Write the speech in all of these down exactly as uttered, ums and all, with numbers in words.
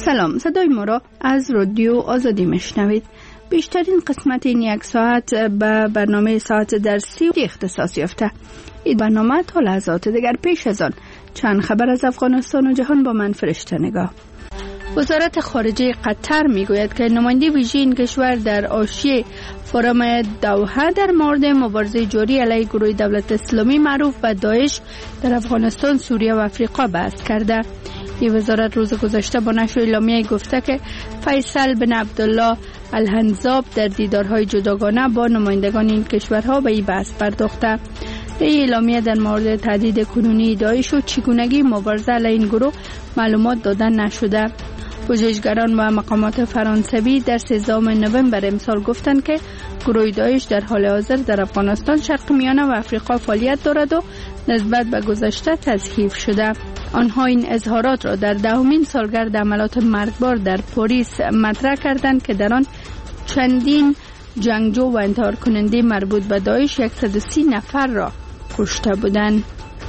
سلام، صدای ما را از رادیو آزادی میشنوید. بیشترین قسمت این یک ساعت به برنامه ساعت درسی اختصاص یافته. این برنامه تا لحظات دیگر. پیش از آن چند خبر از افغانستان و جهان با من فرشته نگاه. وزارت خارجه قطر میگوید که نماینده ویژه این کشور در حاشیه فورم دوحه در مورد مبارزه جاری علیه گروه دولت اسلامی معروف به داعش در افغانستان، سوریه و افریقا بحث کرده. این وزارت روز گذشته با نشر اعلامیه گفته که فیصل بن عبدالله الحنزاب در دیدارهای جداگانه با نمایندگان این کشورها به این بحث پرداخته. این اعلامیه در مورد تهدید کنونی داعش و چگونگی مبارزه علیه این گروه معلومات دادن نشده. پژوهشگران و مقامات فرانسوی در سیزدهم نوامبر امسال گفتند که گروه داعش در حال حاضر در افغانستان، شرق میانه و افریقا فعالیت دارد و نسبت به گذشته تضعیف شده. آنها این اظهارات را در دهمین سالگرد عملیات مرگبار در پاریس مطرح کردند که در آن چندین جنگجو و انتحار کننده مربوط به داعش صد و سی نفر را کشته بودند.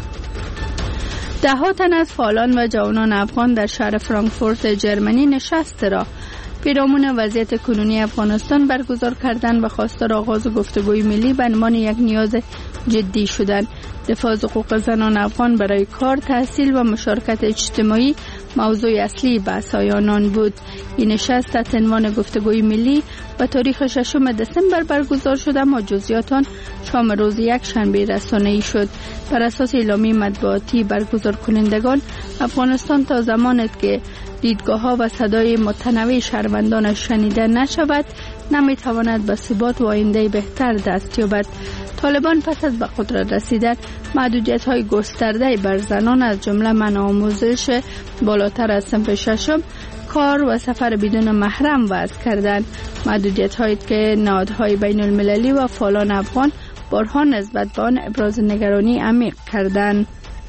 ده ها تن از فعالان و جوانان افغان در شهر فرانکفورت جرمنی نشست را پیرامون وضعیت کنونی افغانستان برگزار کردند و خواستار آغاز گفتگوی ملی به عنوان یک نیاز جدی شدند. دفاع از حقوق زنان افغان برای کار، تحصیل و مشارکت اجتماعی موضوع اصلی بحث‌های آنان بود. این نشست تحت عنوان گفتگوی ملی به تاریخ ششم دسامبر برگزار شد، اما جزئیات آن شام روز یک شنبه رسانه‌ای شد. بر اساس اعلامیه مطبوعاتی برگزار کنندگان، افغانستان تا زمانی که دیدگاه‌ها و صدای متنوع شهروندانش شنیده نشود، نمی‌تواند به ثبات و آینده بهتر دست یابد. طالبان پس از به قدرت رسیدن محدودیت‌های گسترده بر زنان از جمله منع آموزش بالاتر از صنف ششم، کار و سفر بدون محرم وضع کردند. محدودیت‌هایی که نهادهای بین المللی و فعالان افغان بارها نسبت به آن ابراز نگرانی عمیق کردند.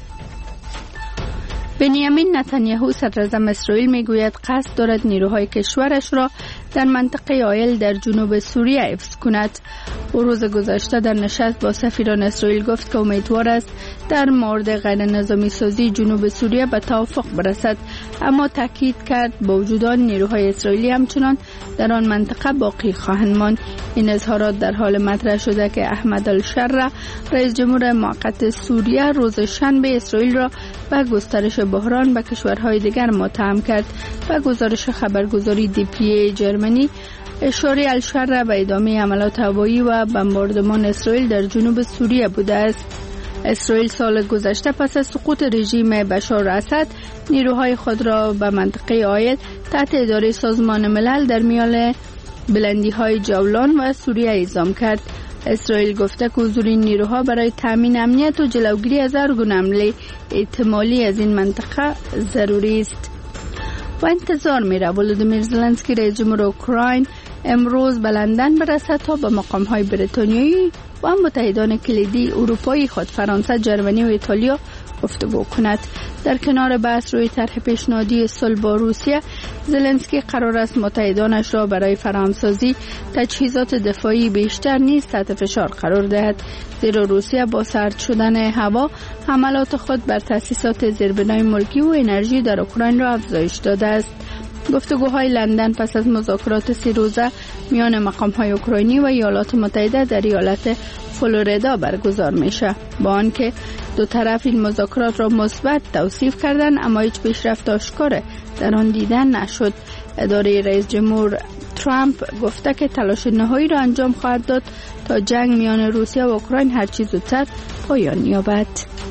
بنیامین نتانیاهو صدراعظم اسرائیل میگوید قصد دارد نیروهای کشورش را در منطقه آیل در جنوب سوریه حفظ کند. او روز گذشته در نشست با سفیران اسرائیل گفت که امیدوار است در مورد غیر نظامی سازی جنوب سوریه به توافق برسد، اما تاکید کرد با وجود آن نیروهای اسرائیلی همچنان در آن منطقه باقی خواهند ماند. این اظهارات در حال مطرح شده که احمد الشرع، رئیس جمهور موقت سوریه، روز شنبه اسرائیل را به گسترش بحران به کشورهای دیگر متهم کرد. و گزارش خبرگزاری دی پی ای جرمنی اشاره الشرع به ادامه عملیات هوایی و بمباردمان اسرائیل در جنوب سوریه بوده است. اسرائیل سال گذشته پس از سقوط رژیم بشار اسد نیروهای خود را به منطقه آیل تحت اداره سازمان ملل در میان بلندی‌های جولان و سوریه اعزام کرد. اسرائیل گفته که حضور این نیروها برای تامین امنیت و جلوگیری از هر گونه حمله احتمالی از این منطقه ضروری است. و انتظار میره ولودیمیر زلنسکی رئیس جمهور اوکراین امروز به لندن برسد تا با مقام‌های بریتانیایی و متحدان کلیدی اروپایی خود فرانسه، جرمنی و ایتالیا گفتگو کند. در کنار بحث روی طرح پیشنهادی صلح با روسیه، زلنسکی قرار است متحدانش را برای فراهمسازی تجهیزات دفاعی بیشتر نیز تحت فشار قرار دهد، زیرا روسیه با سرد شدن هوا حملات خود بر تأسیسات زیربنای ملکی و انرژی در اوکراین را افزایش داده است. گفتگوهای لندن پس از مذاکرات سی روزه میان مقام‌های اوکراینی و ایالات متحده در ایالت فلوریدا برگزار میشه. با آنکه دو طرف این مذاکرات را مثبت توصیف کردند، اما هیچ پیشرفت آشکار در آن دیده نشد. اداره رئیس جمهور ترامپ گفته که تلاش نهایی را انجام خواهد داد تا جنگ میان روسیه و اوکراین هر چه زودتر پایان یابد.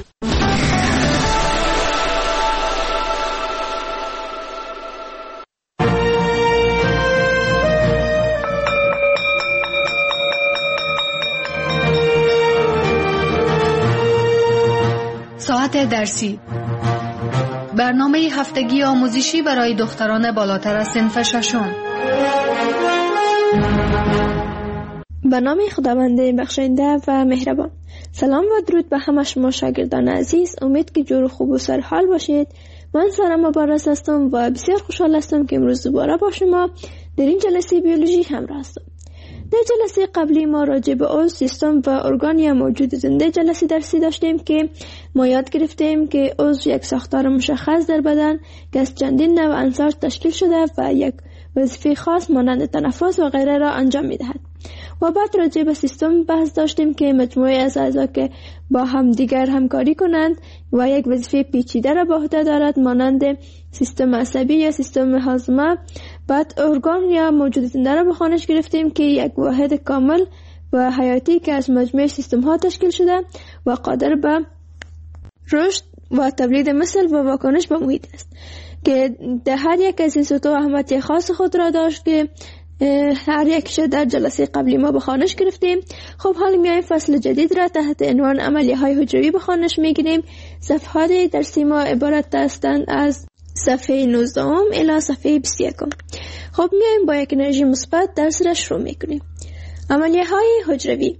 ساعت درسی، برنامه هفتگی آموزشی برای دختران بالاتر از صنف ششم. به نام خداوند بخشنده و مهربان. سلام و درود به همه شما شاگردان عزیز. امید که جور خوب و سرحال باشید. من سارا مبارز هستم و بسیار خوشحال هستم که امروز دوباره با شما در این جلسه بیولوژی همراه هستم. در جلسه قبلی ما راجع به عضو، سیستم و ارگان یا موجود زنده جلسه درسی داشتیم که ما یاد گرفتیم که عضو یک ساختار مشخص در بدن که از چندین نوع عناصر تشکیل شده و یک وظیفه خاص مانند تنفس و غیره را انجام می‌دهد. و بعد راجع به سیستم بحث داشتیم که مجموعه از اعضا که با هم دیگر همکاری کنند و یک وظیفه پیچیده را به عهده دارد مانند سیستم عصبی یا سیستم هاضمه. بعد ارگان یا موجود زنده را به خوانش گرفتیم که یک واحد کامل و حیاتی که از مجموعه سیستم ها تشکیل شده و قادر به رشد و تولید مثل و واکنش به محیط است که در هر یک از این سطوح اهمیت خاص خود را داشت که هر یکش در جلسه قبلی ما به خوانش گرفتیم. خب حالا میایم فصل جدید را تحت عنوان عملیه های حجروی به خوانش میگیریم. صفحات درسی ما عبارت هستند از صفحه نوزده الی صفحه بیست و یک. خب میایم با یک انرژی مثبت درس را شروع میکنیم. عملیه های حجروی.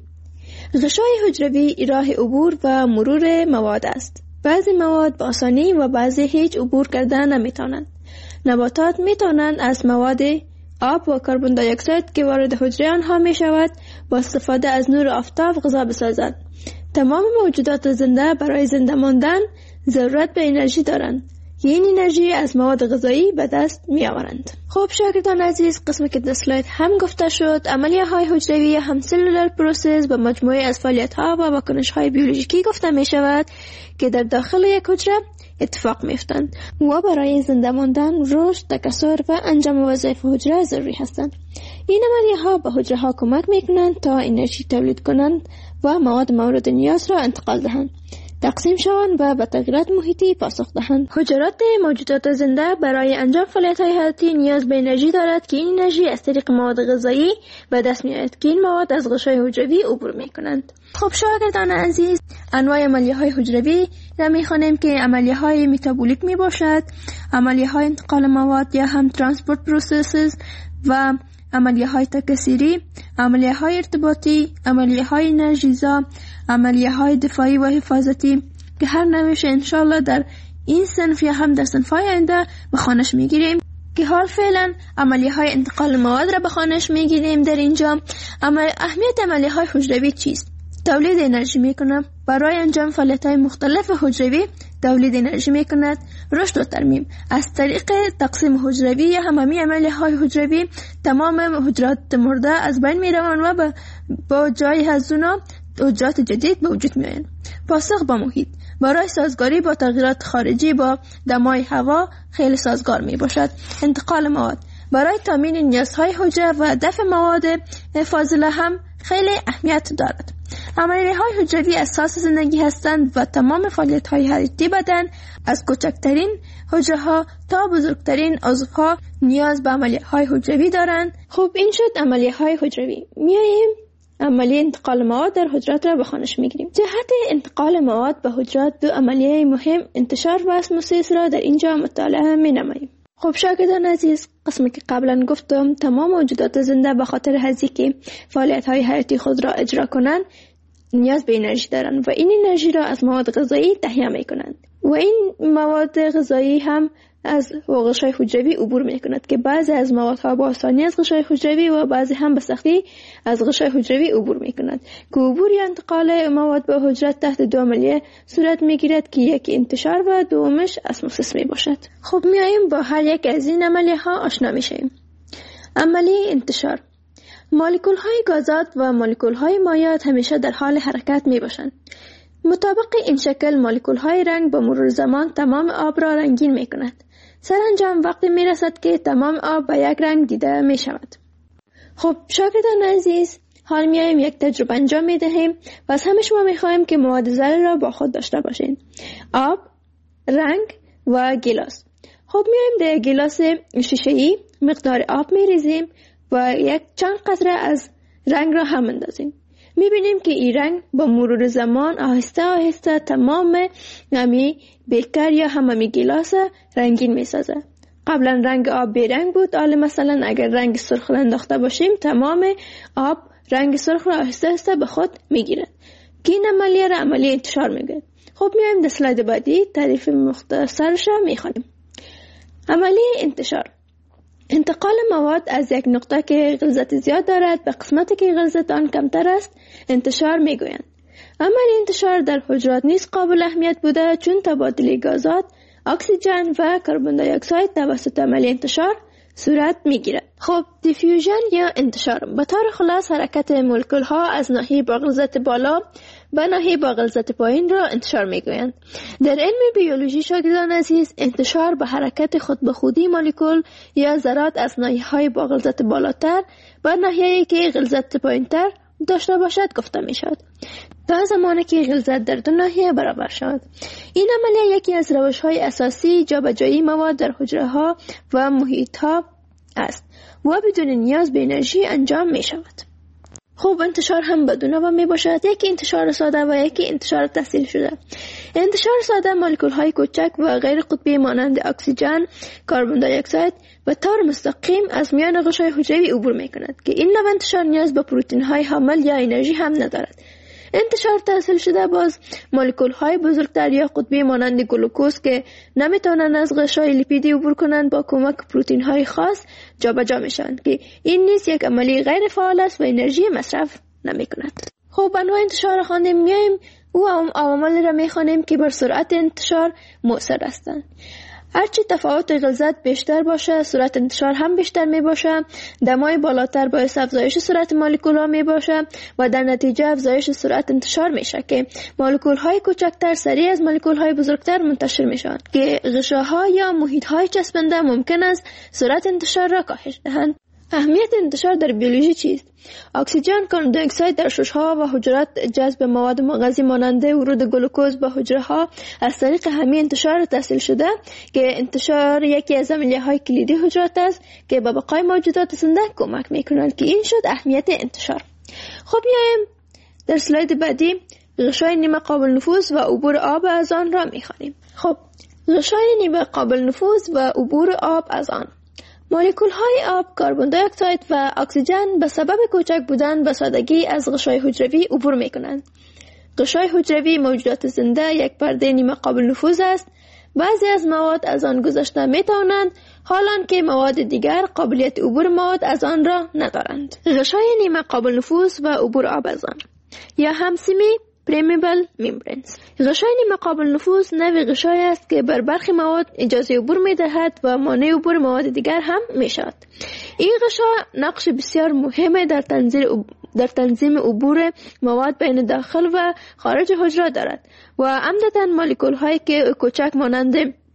غشای حجروی راه عبور و مرور مواد است. بعضی مواد با آسانی و بعضی هیچ عبور کردن نمیتونند. نباتات میتونند از مواد آب و کربن دی اکساید که وارد حجره آنها می شود با استفاده از نور آفتاب غذا بسازند. تمام موجودات زنده برای زنده ماندن ضرورت به انرژی دارند. این انرژی از مواد غذایی به دست می آورند. خب شاگردان عزیز، قسمی که در اسلاید هم گفته شد، عملیه های حجروی هم سلولر پروسس به مجموعه از فعالیت ها و واکنش های بیولوژیکی گفته می شود که در داخل یک حجره اتفاق میفتند و برای زنده ماندن، رشد، تکثر و انجام وظایف حجره ضروری هستند. این عملیه ها به حجره ها کمک میکنند تا انرژی تولید کنند و مواد مورد نیاز را انتقال دهند، تقسیم شوند و به تغییرات محیطی پاسخ دهند. حجرات موجودات زنده برای انجام فعالیت های حیاتی نیاز به انرژی دارد که این انرژی از طریق مواد غذایی به دست میآید که این مواد از غشای حجروی عبور میکنند. خب شاگردان عزیز، انواع عملیه های حجروی را میخوانیم که عملیه های متابولیک می باشد، عملیه های انتقال مواد یا هم ترانسپورت پروسسز و عملیه های تکثیری، عملیه های ارتباطی، عملیه های انرژیزا، عملیه های دفاعی و حفاظتی که هر نوعش انشالله در این صنف یا هم در صنف های آینده به خوانش میگیریم. که حال فعلا عملیه های انتقال مواد را به خوانش میگیریم. در اینجا اهمیت عملیه های حجروی چیست؟ تولید انرژی میکنه. برای انجام فعالیت های مختلف حجروی تولید انرژی میکند. رشد و ترمیم از طریق تقسیم حجروی یا هممی عملیه های حجروی تمام حجرات مرده از بین میروند و با جای از اونا حجرات جدید به وجود میآیند. پاسخ با محیط برای سازگاری با تغییرات خارجی با دمای هوا خیلی سازگار می باشد. انتقال مواد برای تامین نیازهای حجره و دفع مواد فاضله هم خیلی اهمیت دارد. عملیه های حجروی اساس زندگی هستند و تمام فعالیت های حیاتی بدن از کوچکترین حجره ها تا بزرگترین عضوها نیاز به عملیه های حجروی دارند. خب این شد عملیه های حجروی. میاییم عملیه انتقال مواد در حجرات را به خوانش میگیریم. جهت انتقال مواد به حجرات دو عملیه مهم انتشار و اسموسیس را در اینجا مطالعه می نماییم. خب شاگردان عزیز، قسمی که قبلا گفتم تمام موجودات زنده به خاطر هزی که فعالیت های حیاتی خود را اجرا کنند نیاز به انرژی دارند و این انرژی را از مواد غذایی تهیه می کنند و این مواد غذایی هم از غشای حجروی عبور می کند که بعضی از موادها با آسانی از غشای حجروی و بعضی هم به سختی از غشای حجروی عبور می کند که عبور یا انتقال مواد به حجرات تحت دو عملیه صورت می گیرد که یک انتشار و دومش اسموسیس می باشد. خب می آییم با هر یک از این عملیه ها آشنا می شویم. عملیه انتشار: مولکول های گازات و مولکول های مایعات همیشه در حال حرکت می باشند. مطابق این شکل مولکول های رنگ با مرور زمان تمام آب را رنگین می کند. سرانجام وقتی می رسد که تمام آب به یک رنگ دیده می شود. خب شاگردان عزیز، حال می آییم یک تجربه انجام می دهیم و از همه شما می خواهیم که مواد ذره را با خود داشته باشین: آب، رنگ و گیلاس. خب می آییم در گیلاس شیشه‌ای مقدار آب می ریزیم و یک چند قطره از رنگ را هم اندازیم. می بینیم که این رنگ با مرور زمان آهسته آهسته تمام نمی بیکر یا هممی گیلاس رنگین می سازه. قبلا رنگ آب بی رنگ بود، حالا مثلا اگر رنگ سرخ انداخته باشیم تمام آب رنگ سرخ را آهسته آهسته به خود می گیرد که این عملیه را عملیه انتشار می گیرد. خب می آییم در اسلاید بعدی تعریف مختصرش را می خوانیم. عملیه انتشار: انتقال مواد از یک نقطه که غلظت زیاد دارد به قسمتی که غلظت آن کمتر است انتشار میگویند. اما این انتشار در حجرات نیز قابل اهمیت بوده، چون تبادل گازات، اکسیژن و کربن دی اکساید توسط عمل انتشار صورت میگیرد. خب دیفیوژن یا انتشار به طور خلاص حرکت مولکول ها از ناحیه با غلظت بالا به ناحیه با غلظت پایین را انتشار میگویند. در علم بیولوژی شاگردان عزیز، انتشار به حرکت خود به خودی مولکول یا ذرات از ناحیه های با غلظت بالاتر به ناحیه‌ای که غلظت پایینتر داشته باشد گفته می شود، تا زمانی که غلظت در دو ناحیه برابر شود. این عملیه یکی از روش های اساسی جابجایی مواد در حجره ها و محیط ها است و بدون نیاز به انرژی انجام می شود. خوب انتشار هم به دو نوع می باشد، یکی انتشار ساده و یکی انتشار تحصیل شده. انتشار ساده مولکول های کوچک و غیر قطبی مانند اکسیژن، کربن دی اکساید به طور مستقیم از میان غشای حجروی عبور می کند که این نوع انتشار نیاز به پروتئین های حامل یا انرژی هم ندارد. انتشار تحصیل شده باز مولکول های بزرگتر یا قطبی مانند گلوکوز که نمیتونن از غشای لیپیدی عبور کنند با کمک پروتئین های خاص جابجا میشن که این نیز یک عملی غیر فعال است و انرژی مصرف نمی کند. خب انواع انتشار خواندیم، میایم و عوامل را میخوانیم که بر سرعت انتشار مؤثر هستند. هرچی تفاوت غلظت بیشتر باشه سرعت انتشار هم بیشتر می باشه. دمای بالاتر باعث افزایش سرعت مولکول ها می باشه و در نتیجه افزایش سرعت انتشار میشه که مولکول های کوچکتر سریع از مولکول های بزرگتر منتشر میشوند که غشاها یا محیط های چسبنده ممکن است سرعت انتشار را کاهش دهند. اهمیت انتشار در بیولوژی چیست؟ اکسیژن، کربن دی اکساید در شش‌ها و حجرات جذب مواد مغذی مانند ورود گلوکوز به حجره ها از طریق همین انتشار تحصیل شده که انتشار یکی از عملیه‌های کلیدی حجرات است که به بقای موجودات زنده کمک می‌کنند که این شد اهمیت انتشار. خب میایم در اسلاید بعدی غشای نیمه قابل نفوذ و عبور آب از آن را می‌خوانیم. خب غشای نیمه قابل نفوذ و عبور آب از آن. مولکول های آب، کربن دی اکساید و اکسیژن به سبب کوچک بودن به سادگی از غشای حجروی عبور می کنند. غشای حجروی موجودات زنده یک پرده نیمه قابل نفوذ است. بعضی از مواد از آن گذشته می توانند، حالان که مواد دیگر قابلیت عبور مواد از آن را ندارند. غشای نیمه قابل نفوذ و عبور آب از آن یا هم سیمی پرمیبل ممبرنز. غشای نیمه قابل نفوذ نوعی غشای است که بر برخی مواد اجازه عبور می دهد و مانع عبور مواد دیگر هم می شود. این غشا نقش بسیار مهم در تنظیم در تنظیم عبور مواد بین داخل و خارج حجره دارد و عمدتاً مولکول هایی که کوچک مانند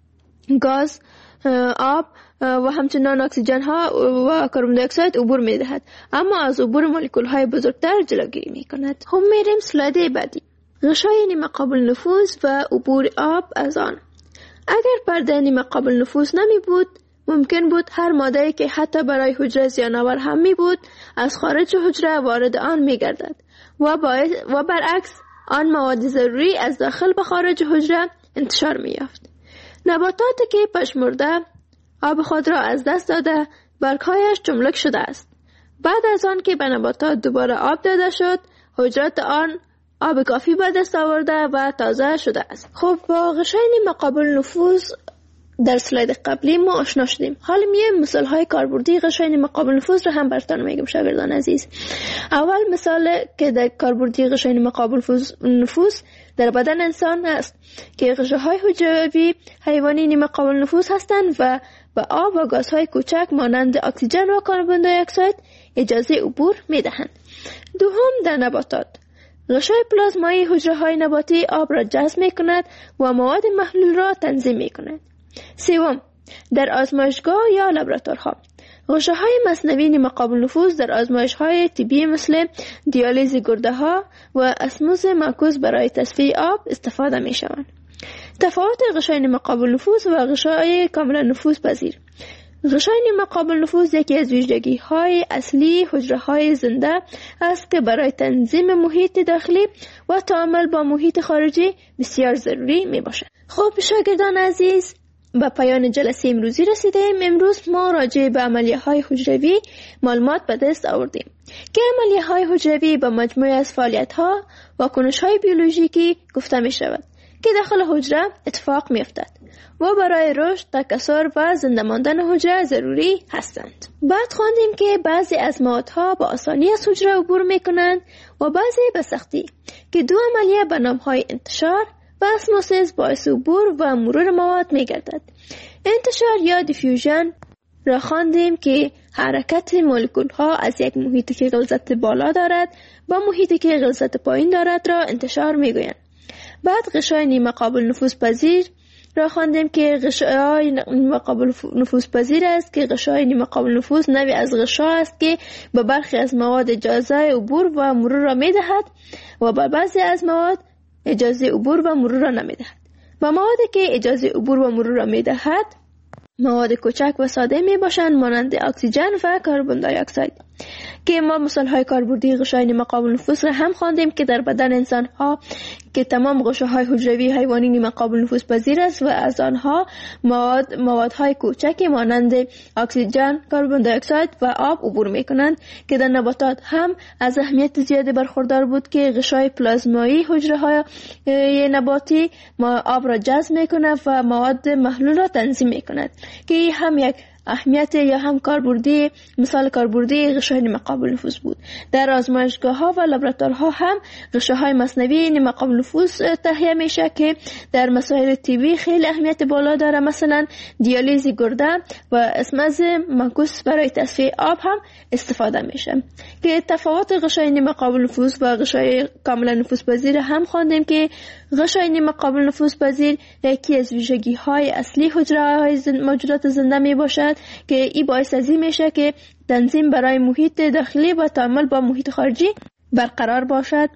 گاز، آب و همچنان اکسیژن ها و کربن دی اکساید عبور می دهد، اما از عبور مولکول های بزرگتر جلوگیری می کند. هم میریم اسلاید بعدی. غشای نیمه قابل نفوذ و عبور آب از آن. اگر پرده نیمه قابل نفوذ نمی بود، ممکن بود هر ماده‌ای که حتی برای حجره زیان‌آور هم می بود از خارج حجره وارد آن می گردد و, و برعکس آن مواد ضروری از داخل به خارج حجره انتشار می یافت. نباتاتی که پژمرده آب خود را از دست داده برگ‌هایش چملک شده است. بعد از آن که به نباتات دوباره آب داده شد، حجرات آن آب کافی به دست آورده و تازه شده است. خب با غشای نیمه قابل نفوذ در اسلاید قبلی ما آشنا شدیم. حالا میایم مثال های کاربردی غشای نیمه قابل نفوذ رو هم براتون میگم شاگردان عزیز. اول مثال که در کاربردی غشای نیمه قابل نفوذ در بدن انسان است که غشاهای حجروی حیوانی نیمه قابل نفوذ هستند و به آب و گازهای کوچک مانند اکسیژن و کربن دی اکساید اجازه عبور میدهند. دوم در نباتات غشای پلازمایی حجره‌های نباتی آب را جذب می‌کند و مواد محلول را تنظیم می‌کند. سوم در آزمایشگاه یا لابراتوارها غشاهای مصنوعی نیمه قابل نفوذ در آزمایش‌های طبی مثل دیالیز گرده‌ها و اسموز معکوس برای تصفیه آب استفاده می‌شوند. تفاوت غشای نیمه قابل نفوذ و غشای کاملا نفوذ پذیر. غشای نیمه قابل نفوذ یکی از ویژگی‌های اصلی حجره‌های زنده است که برای تنظیم محیط داخلی و تعامل با محیط خارجی بسیار ضروری میباشد. خب شاگردان عزیز، به پایان جلسه امروزی رسیدیم. امروز ما راجع به عملیه‌های حجروی معلومات به دست آوردیم که عملیه‌های حجروی به مجموعه از فعالیت‌ها و کنش‌های بیولوژیکی گفته می‌شود که داخل حجره اتفاق می افتد و برای رشد، تکثر و زنده ماندن حجره ضروری هستند. بعد خواندیم که بعضی از موادها با آسانی از حجره عبور می کنند و بعضی به سختی، که دو عملیه به نام‌های انتشار و اسموسیس باعث عبور و مرور مواد می گردد. انتشار یا دیفیوژن را خواندیم که حرکت مولکول ها از یک محیطی که غلظت بالا دارد با محیطی که غلظت پایین دارد را انتشار می گویند. بعد غشای نیمه قابل نفوذ پذیر را خواندیم که غشای نیمه قابل نفوذ پذیر است که غشای نیمه قابل نفوذ نوعی از غشا است که به برخی از مواد اجازه عبور و مرور را می دهد و به بعضی از مواد اجازه عبور و مرور را نمی دهد. و موادی که اجازه عبور و مرور را می دهد مواد کوچک و ساده می باشند، مانند اکسیژن و کربن دی اکساید، که ما مثال های کاربردی غشای نیمه قابل نفوذ را هم خواندیم که در بدن انسان ها که تمام غشاهای حجروی حیوانی نیمه قابل نفوذ پذیر است و از آنها مواد موادهای کوچکی مانند اکسیژن، کربن دی اکساید و آب عبور می کنند، که در نباتات هم از اهمیت زیادی برخوردار بود که غشای پلازمایی حجره های نباتی ما آب را جذب می کند و مواد محلول را تنظیم می کند، که هم یک اهمیت یا هم کاربردی مثال کاربردی غشای نیمه قابل نفوذ بود. در آزمایشگاه ها و لابراتوارها هم غشاهای مصنوعی نیمه قابل نفوذ تهیه میشه که در مسائل طبی خیلی اهمیت بالا داره، مثلا دیالیز گرده و اسمز منکوس برای تصفیه آب هم استفاده میشه. که تفاوت غشای نیمه قابل نفوذ و غشای کاملا نفوذ پذیر هم خواندیم که غشای نیمه قابل نفوذ پذیر یکی از ویژگی های اصلی حجره های موجودات زنده می باشد که این باعث ازی میشه که تنظیم برای محیط داخلی و تعامل با محیط خارجی برقرار باشد.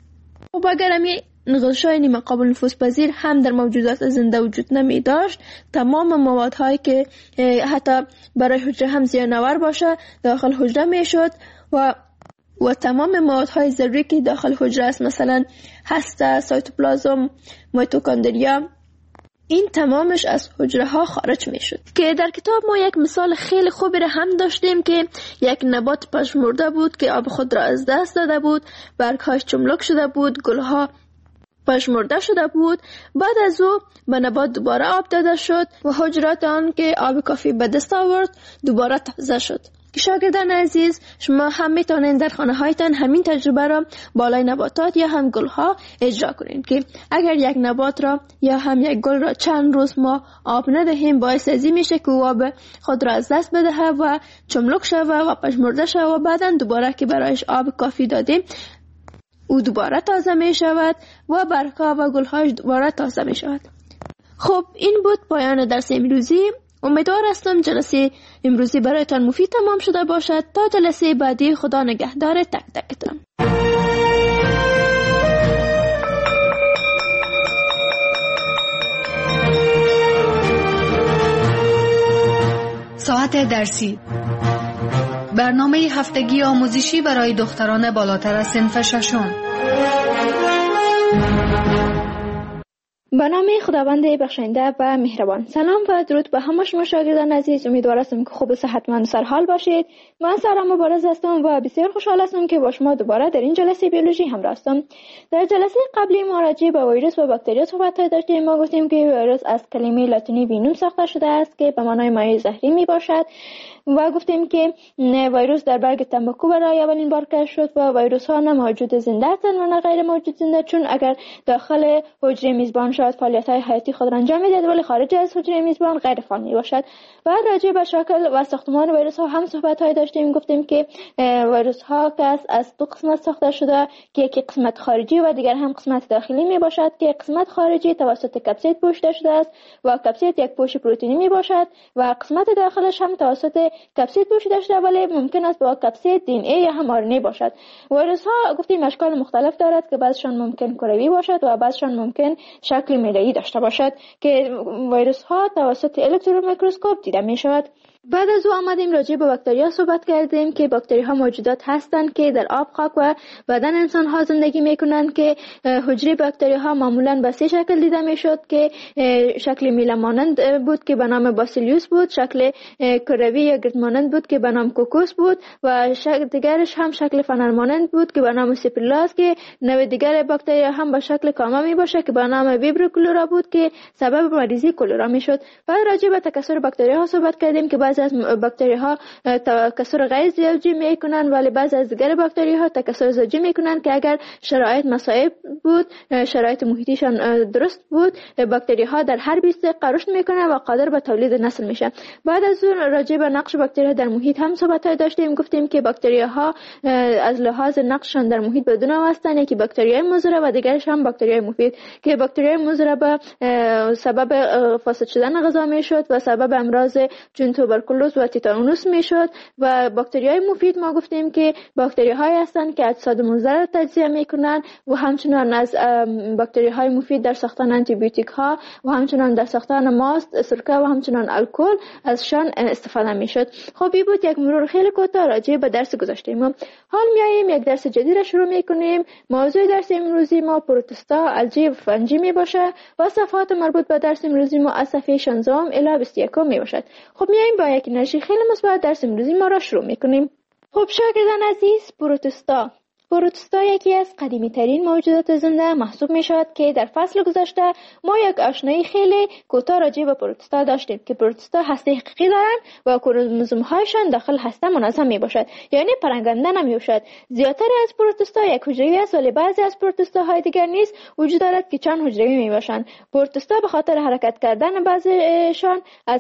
و اگر همی غشای نیمه قابل نفوذ پذیر هم در موجودات زنده وجود نمی داشت، تمام موادهایی که حتی برای حجره هم زیانآور باشه داخل حجره می شد و و تمام موادهای ضروری که داخل حجره است، مثلا هسته، سایتوپلازم، میتوکندریا، این تمامش از حجره ها خارج می شد. که در کتاب ما یک مثال خیلی خوبی را هم داشتیم که یک نبات پژمرده بود که آب خود را از دست داده بود، برگهاش چملک شده بود، گلها پژمرده شده بود. بعد از او به نبات دوباره آب داده شد و حجرات آن که آب کافی به دست آورد دوباره تازه شد. شاگردان عزیز، شما هم میتونید در خانه هایتان همین تجربه را بالای نباتات یا هم گل ها اجرا کنید که اگر یک نبات را یا هم یک گل را چند روز ما آب ندهیم، باعث ازی میشه که آب خود را از دست بدهد و چملک شود و پژمرده شود و بعدا دوباره که برایش آب کافی دادیم او دوباره تازه می شود و برگها و گل هاش دوباره تازه می شود. خب این بود پایان درس امروزی. امیدوار هستم جلسه امروزی برایتان مفید تمام شده باشد. تا جلسه بعدی، خدا نگهدار تک تکتان. ساعت درسی، برنامه هفتگی آموزشی برای دختران بالاتر از صنف ششم. به نام خداوند بخشنده و مهربان. سلام و درود به همه شما شاگردان عزیز. امیدوار هستم که خوب و صحتمند و سرحال باشید. من سارا مبارز هستم و بسیار خوشحال هستم که با شما دوباره در این جلسه بیولوژی همراه هستم. در جلسه قبلی ما راجع به ویروس و باکتریا صحبت داشتیم. ما گفتیم که ویروس از کلمه لاتینی وینوم ساخته شده است که به معنای مایع زهری می باشد و گفتیم که ویروس در برگ تنباکو برای اولین بار کشف شد و ویروس ها نه موجود زنده هستند و نه غیر موجود زنده، چون اگر داخل حجره میزبان شاید فعالیت های حیاتی خود را انجام میدهد ولی خارج از حجره میزبان غیر فعال می باشد. و راجع به شکل و ساختمان ویروس ها هم صحبت های داشتیم. گفتیم که ویروس ها که از دو قسمت ساخته شده که یکی قسمت خارجی و دیگر هم قسمت داخلی می باشد که قسمت خارجی توسط کپسید پوشیده شده است و کپسید یک پوش پروتئینی می باشد و قسمت داخلش هم توسط کپسید پوشیده شده ولی ممکن است با کپسید دی ان ای یا هم آر ان ای باشد. ویروس ها گفتیم اشکال مختلف دارد که بعضشان ممکن کروی باشد و بعضشان ممکن شکل میله‌ای داشته باشد که ویروس ها توسط الکترون میکروسکوپ دیده می شود. بعد از او آمدیم راجع به باکتریا صحبت کردیم که باکتری ها موجودات هستند که در آب، خاک و بدن انسان ها زندگی میکنند که حجره باکتری ها معمولا به سه شکل دیده میشد که شکل میله مانند بود که به نام باسیلیوس بود، شکل کروی یا گرد مانند بود که به نام کوکوس بود و شکل دیگرش هم شکل فنر مانند بود که به نام سیپرلاس که نوع دیگر باکتری هم به شکل کاما می باشه که به نام ویبرو کلورا بود که سبب مریضی کلورا میشد. بعد راجع به تکثر باکتری ها صحبت کردیم که بعضی از باکتری ها تکثر غیر زوجی میکنن ولی بعضی از دیگر باکتری ها تکثر زوجی میکنن که اگر شرایط مساعد بود، شرایط محیطیشان درست بود، باکتری ها در هر بیست دقیقه رشد میکنن و قادر به تولید نسل میشن. بعد از اون راجع به نقش باکتری ها در محیط هم صحبت داشتیم، گفتیم که باکتری ها از لحاظ نقششان در محیط به دو نوع هستند، یکی باکتری های مضر و دیگرش هم باکتری های مفید که باکتری های مضر به سبب فاسد شدن غذا میشد و سبب امراض چون توبرکولوز و تیتانوس میشد و باکتری های مفید ما گفتیم که باکتری های هستند که اجساد مضر تجزیه میکنن و همچنان از باکتری های مفید در ساختن آنتی بیوتیک ها و همچنان در ساختن ماست، سرکه و همچنان الکل ازشان استفاده میشد. خب این بود یک مرور خیلی کوتاه راجع به درس گذاشتیم. حال میاییم یک درس جدید را شروع میکنیم. موضوع درس امروزی ما پروتستا، الجی و فنجی می باشه و صفحات مربوط به درس امروزی ما از صفحه شانزده الی بیست و یک می باشد. خب میاییم با یک انرژی خیلی مثبت درس امروزی ما را شروع میکنیم. خب شاگردان عزیز، پروتستا پروتستا یکی از قدیمی ترین موجودات زنده محسوب می شود که در فصل گذشته ما یک آشنایی خیلی کوتاه راجع به پروتستا داشتیم که پروتستا هسته حقیقی دارند و کروموزوم هایشان داخل هسته منظم می باشد، یعنی پراکنده نمی باشد. زیادتر از پروتستا یک حجروی است ولی بعضی از پروتستا های دیگر نیز وجود دارد که چند حجروی می باشند. پروتستا به خاطر حرکت کردن بعضیشان از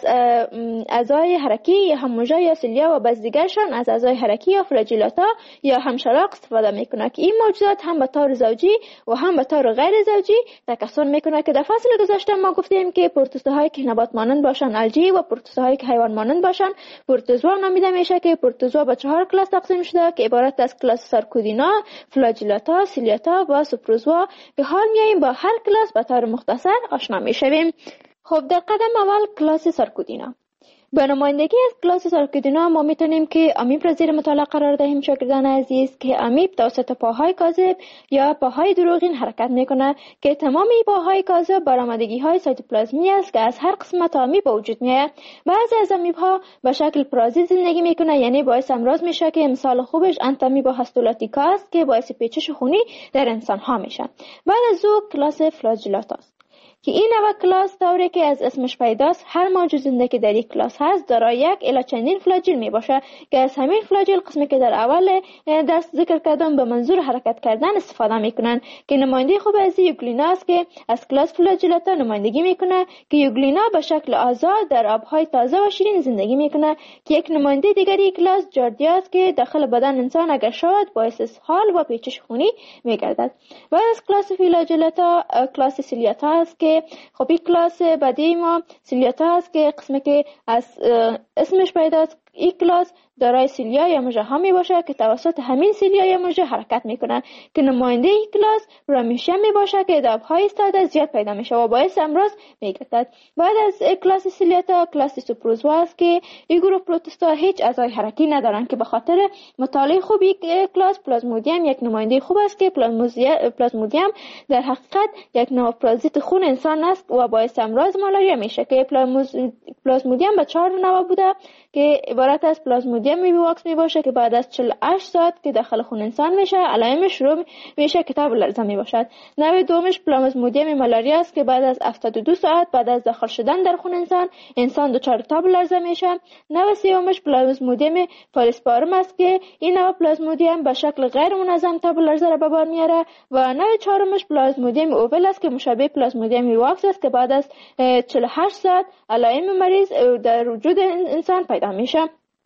اعضای حرکی یا هموجا یا سیلیا و بعضی دیگرشان از اعضای حرکی یا فلاجیلاتا یا همشلاق استفاده میکنه که این موجودات هم به طور زوجی و هم به طور غیر زوجی تکثر میکنه که در فصل گذشته ما گفتیم که پروتوزوهایی که نبات مانند باشن الژی و پروتوزوهایی که حیوان مانند باشن پروتوزوا نامیده میشه که پروتوزوا به چهار کلاس تقسیم شده که عبارت از کلاس سارکودینا، فلاجیلاتا، سیلیاتا و سوپروزوا که حال میاییم با هر کلاس به طور مختصر آشنا میشویم. خب در قدم اول کلاس سارکودینا. به نمایندگی از کلاس سارکودینا ما میتونیم که امیب را زیر مطالعه قرار دهیم شاگردان عزیز که امیب توسط پاهای کاذب یا پاهای دروغین حرکت میکنه که تمام پاهای کاذب برآمدگی های سایتوپلازمی است که از هر قسمت امیب به وجود میاد. بعضی از امیب ها به شکل پرازیت زندگی میکنه، یعنی باعث امراض میشه که مثال خوبش انتامیبا هاستولاتیکا است که باعث پیچش خونی در انسان ها میشه. بعد از او کلاس فلاجیلاتا است که این نوع کلاس طوری که از اسمش پیداست هر موجود زنده که در این کلاس هست دارای یک الی چندین فلاجیل می باشه که از همین فلاجیل قسمی که در اول دست ذکر کردم به منظور حرکت کردن استفاده میکنن که نماینده خوب از یوگلینا است که از کلاس فلاجیلاتا نمایندگی میکنه که یوگلینا به شکل آزاد در آبهای تازه و شیرین زندگی میکنه که یک نماینده دیگری کلاس جاردیا است که داخل بدن انسان اگر شود باعث اسهال و پیچش خونی میگردد. بعد از کلاس فلاجیلاتا کلاس سیلیاتا است که خب این کلاس بعدی ما سیلیاتا است که قسمی که از اسمش پیداست. این کلاس دارای سیلیا یا مژه ها می باشه که توسط همین سیلیا یا مژه حرکت میکنن که نماینده این کلاس رامیشیا می باشه که در آبهای ایستاده زیاد پیدا میشه و باعث امراض میگردد. بعد از کلاس سیلیاتا کلاس سوپروزوا است که این گروه پروتوستا هیچ اعضای حرکی ندارن که به خاطر مطالعه خوب یک کلاس پلازمودیم یک نماینده خوب است که پلازمودیم در حقیقت یک نوع پرازیت خون انسان است و باعث امراض مالاریا میشه که پلازمودیم به چهار نوع بوده که عبارت از پلازمودیم میواکس می باشه که بعد از چهل و هشت ساعت که داخل خون انسان میشه علائمش شروع میشه که تب لرزه می باشد. نوع دومش پلازمودیم مالاریا است که بعد از هفتاد و دو ساعت بعد از داخل شدن در خون انسان انسان دچار تب لرزه میشه. نوع سومش پلازمودیم فالسپارم است که این نوع پلازمودیم به شکل غیر منظم تب لرزه را به بار میاره و نوع چهارمش پلازمودیم اوول است که مشابه پلازمودیم میواکس است که بعد از چهل و هشت ساعت علائم مریض در وجود انسان پیدا میشه.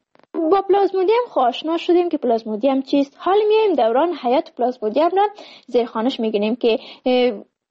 با پلازمودیم آشنا شدیم که پلازمودیم چیست. حال میایم دوران حیات پلازمودیم را زیر خوانش میگیریم که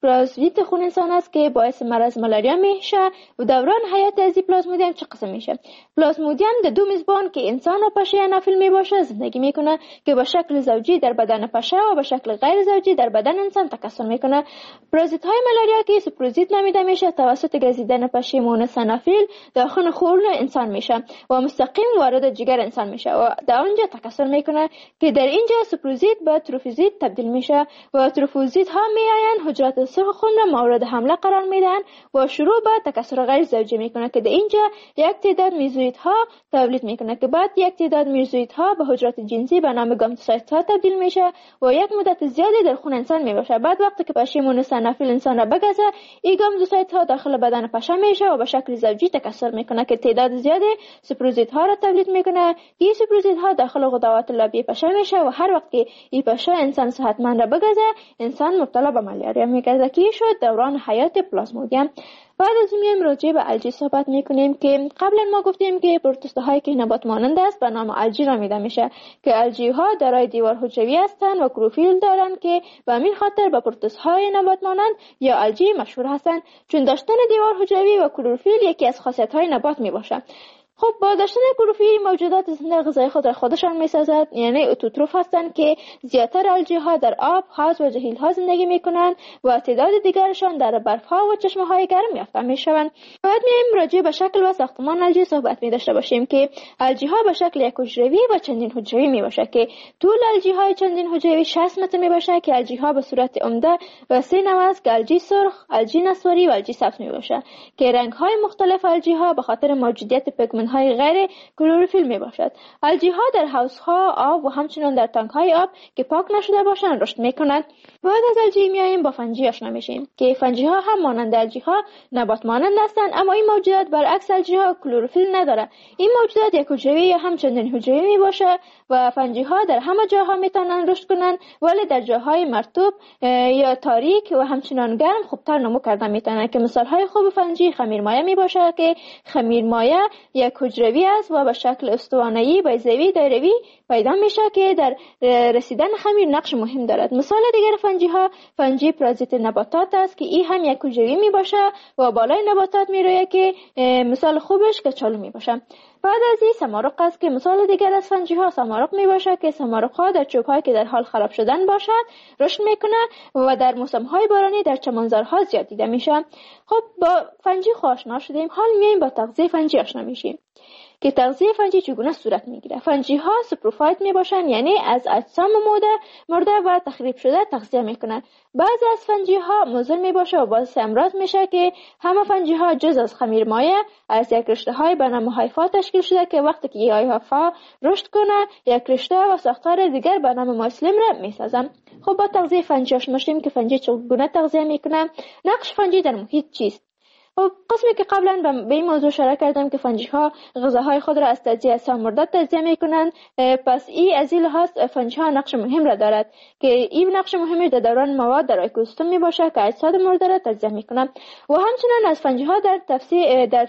پلازمودیت خون انسان است که باعث مرض مالاریا میشه و دوران حیات از این پلازمودیوم چه قسم میشه. پلازمودیوم در دو میزبان که انسان و پشه انافیل میباشه زندگی میکنه که به شکل زوجی در بدن پشه و به شکل غیر زوجی در بدن انسان تکثر میکنه. پارازیت های مالاریا که سپروزیت نامیده میشه توسط گزیدن پشه مونس انافیل داخل خون انسان میشه و مستقیم وارد جگر انسان میشه و در اونجا تکثر میکنه که در اینجا سپروزیت به تروفوزیت تبدیل میشه و تروفوزیت ها میآیند حجرات سرخ خون را مورد حمله قرار میدن و شروع به تکثر غیر زوجی میکنه که در اینجا یک تعداد میزویت ها تولید میکنه که بعد یک تعداد میزویت ها به حجرات جنسی به نام گامتوسایت ها تبدیل میشه و یک مدت زیادی در خون انسان میباشه. بعد وقتی که پشه مونس انافیل انسان را بگزه این گامتوسایت ها داخل بدن پشه میشه و به شکل زوجی تکثر میکنه که تعداد زیادی سپروزیت ها را تولید میکنه. این سپروزیت ها داخل غدوات لابی پشه میشه و هر وقت که این پشه انسان صحتمند را بگزه انسان مبتلا به مالاریا میگرده که شد دوران حیات پلازمودیوم. بعد از میایم راجع به الژی صحبت میکنیم که قبلا ما گفتیم که پروتوزوا هایی که نبات مانند است به نام الژی نامیده میشه که الژی ها دارای دیوار حجروی هستند و کلروفیل دارند که به همین خاطر به پروتوزوا های نبات مانند یا الژی مشهور هستند چون داشتن دیوار حجروی و کلروفیل یکی از خاصیت های نبات میباشد. خب با داشتن کلروفیل موجودات زنده غذای خود را خودشان میسازد، یعنی اتوتروف هستند که زیادتر الژی ها در آب، حوض و جهیل ها زندگی میکنند و تعداد دیگرشان در برف ها و چشمه های گرم یافته میشوند. بعد میایم راجع به شکل و ساختمان الژی صحبت می داشته باشیم که الژی ها به شکل یک حجروی و چندین حجروی می باشه که طول الژی های چندین حجروی شصت متر می باشه که الژی ها به صورت عمده و سه نوع است که الژی سرخ، الژی نسواری و الژی سبز می باشه که رنگ های مختلف الژی ها به خاطر موجودیت پیگمنت های غیر کلروفیل می باشد. الژی ها در حوض ها آب و همچنین در تانک های آب که پاک نشده باشند رشد می کنند. بعد از الژی میایم با فنجی آشنا میشیم که فنجی ها هم مانند الژی ها نبات مانند هستند اما این موجودات برعکس الژی ها کلروفیل نداره. این موجودات یک حجروی یا همچنین حجروی می باشه و فنجی ها در همه جاها میتونن رشد کنند ولی در جاهای مرطوب یا تاریک و همچنان گرم خوبتر نمو کردن میتونن که مثال های خوب فنجی خمیرمایه می باشه که خمیرمایه یک حجروی است و به شکل استوانه‌ای بیضوی دایروی پیدا میشه که در رسیدن خمیر نقش مهم دارد. مثال دیگر فنجی ها فنجی پارازیت نباتات است که این هم یک حجروی می باشه و بالای نباتات میرویه که مثال خوبش کچالو می باشه. بعد از این سمارق است که مثال دیگر از فنجی ها سمارق می باشه که سمارق ها در چوب هایی که در حال خراب شدن باشد رشد میکنه و در موسم های بارانی در چمنزارها زیاد دیده میشه. خب با فنجی آشنا شدیم، حال میایم با تغذیه فنجی آشنا میشیم که تغذیه فنجی چگونه صورت میگیره. فنجی ها سپروفایت میباشن یعنی از اجسام مرده مرده و تخریب شده تغذیه میکنن. بعضی از فنجی ها مضر میباشه و باعث امراض میشه که همه فنجی ها جز از خمیرمایه از یک رشته های به نام هایفا تشکیل شده که وقتی که این هایفا رشد کنه یک رشته و ساختار دیگر به نام مایسلیم را میسازن. خب با تغذیه فنجی آشنا شدیم که فنجی چگونه تغذیه میکنه. نقش فنجی در محیط چیست؟ خب قسمی که قبلا به این موضوع اشاره کردم که فنجی ها غذاهای خود را از تجزیه اجسام مرده تجزیه میکنند، پس این از این لحاظ فنجی ها نقش مهم را دارد که این نقش مهمش در دوران مواد در اکوسیستم می باشه که اجساد مرده را تجزیه میکنند و همچنین از فنجی ها در تفسیر در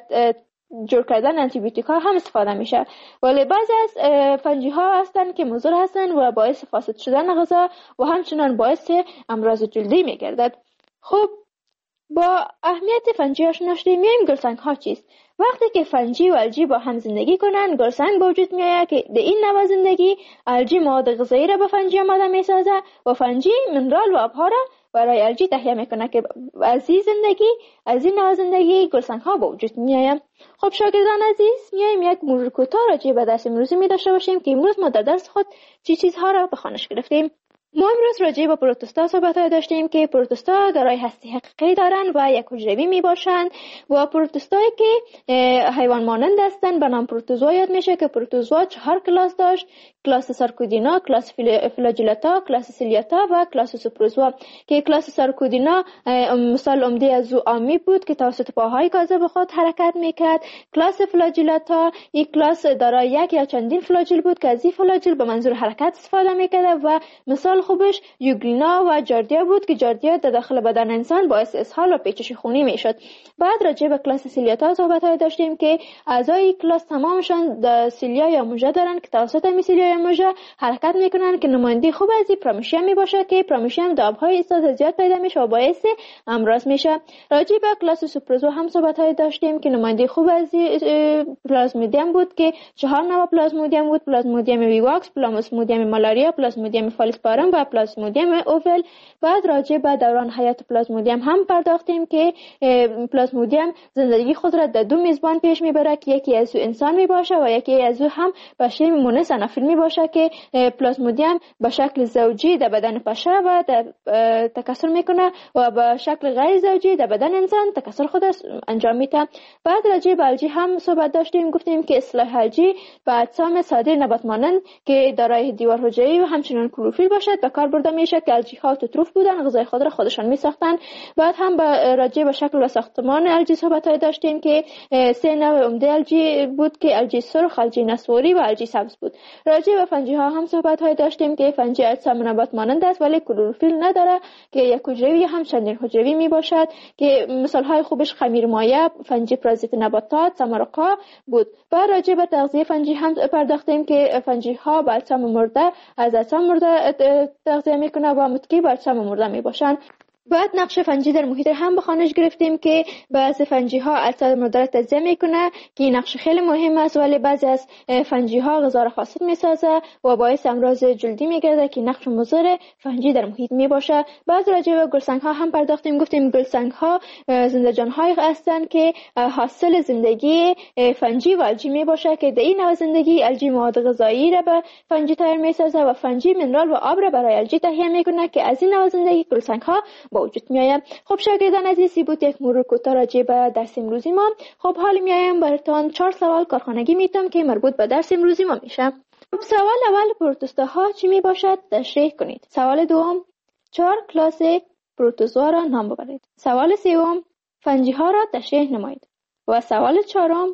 جور کردن آنتی بیوتیک ها هم استفاده میشه. ولی بعضی از فنجی ها هستند که مضر هستند و باعث فاسد شدن غذا و همچنین باعث امراض جلدی میگردد. خب با اهمیت فنجی آشنا شدیم. میایم گلسنگ ها چیست؟ وقتی که فنجی و الژی با هم زندگی کنند گلسنگ به وجود میآید که در این نوع زندگی الژی مواد غذایی را به فنجی آماده میسازه و فنجی منرال و آبها را برای الژی تهیه میکنه که از این زندگی از این نوع زندگی گلسنگ ها به وجود میآید. خب شاگردان عزیز میایم یک مرور کوتاه راجع به درس امروزی می داشته باشیم که امروز ما در درس خود چی چیزها را به خوانش گرفتیم. ما امروز راجع به پروتوزوا صحبت داشتیم که پروتوزوا دارای هسته حقیقی دارند و یک حجروی می باشند و پروتوزوایی که حیوان مانند هستند به نام پروتوزوا یاد میشه که پروتوزوا چهار کلاس داشت: کلاس سارکودینا، کلاس فلاجیلاتا، کلاس سیلیاتا و کلاس سپروزوا که کلاس سارکودینا مثال عمده از او آمی بود که توسط پاهای گازه به خود حرکت میکرد. کلاس فلاجیلاتا یک کلاس دارای یک یا چندین فلاجیل بود که از این فلاجیل به منظور حرکت استفاده میکرد و مثال خوبش یوگلینا و جاردیا بود که جاردیا در داخل بدن انسان باعث اسهال و پیچش خونی میشد. بعد راجع به کلاس سیلیاتا صحبت های داشتیم که اعضای کلاس تمامشان سیلیا یا موژه دارن که توسط می سیلیا یا موژه حرکت میکنن که نمایندگی خوب از پرامیشیم می باشه که پرامیشیم در آبهای ایستاد زیاد پیدا میشه و باعث امراض میشه. راجع به کلاس سوپروزو هم صحبت های داشتیم که نمایندگی خوب از پلازمودیم بود که چهار نوع پلازمودیم بود: پلازمودیم ویواکس، پلازمودیم مالاریا، پلازمودیم فالیسپارم و پلازمودیم اوول. بعد راجع به دوران حیات پلازمودیم هم پرداختیم که پلازمودیم زندگی خود را در دو میزبان پیش میبره که یکی از او انسان میباشه و یکی از او هم بشر مونس انافیل میباشه که پلازمودیم به شکل زوجی در بدن پشه و در تکثر میکنه و به شکل غیر زوجی در بدن انسان تکثر خود انجام میده. بعد راجع به الژی هم صحبت داشتیم، گفتیم که اصطلاح الژی به اجسام ساده نبات مانند که دارای دیوار حجری و همچنین کلروفیل باشد به کار برده میشه که الژی ها توتروف بودن، غذای خود را خودشان میساختن. بعد هم با راجع به شکل و ساختمان الژی صحبت های داشتیم که سه نوع عمده الژی بود که الژی سرخ، الژی نسواری و الژی سبز بود. راجع به فنجی ها هم صحبت های داشتیم که فنجی اجسام نبات مانند است ولی کلروفیل نداره که یک حجروی هم چندین حجروی می باشد که مثال های خوبش خمیر مایع، فنجی پرازیت نباتات، سمرقا بود. بعد راجع به تغذیه فنجی هم پرداختیم که فنجی ها به اجسام مرده از اجسام مرده تغذیه میکنه و متکی به اجسام مرده می باشند. بعد نقش فنجی در محیط هم به خوانش گرفتیم که بعضی فنجی ها اجسام مرده را تجزیه میکنه که این نقش خیلی مهم است، ولی بعضی از فنجی ها غذا را فاسد میسازه و باعث امراض جلدی میگرده که نقش مضر فنجی در محیط میباشه. بعد راجع به گلسنگ ها هم پرداختیم، گفتیم گلسنگ ها زنده جان های هستند که حاصل زندگی فنجی و الژی میباشه که در این نوع زندگی الژی مواد غذایی را به فنجی تغییر میسازه و فنجی منرال و آب را برای الژی تهیه میکنه که از این نوع زندگی گلسنگ ها با وجود میآید. خب شاگردان عزیزی بود یک مرور کوتاه راجع به درس امروزی ما. خب حالا میایم براتون چهار سوال کارخانگی میتونم که مربوط به درس امروزی ما میشه. خب سوال اول پروتوزوا ها چی می باشد تشریح کنید. سوال دوم چهار کلاس پروتوزوا را نام ببرید. سوال سوم فنجی ها را تشریح نمایید. و سوال چهارم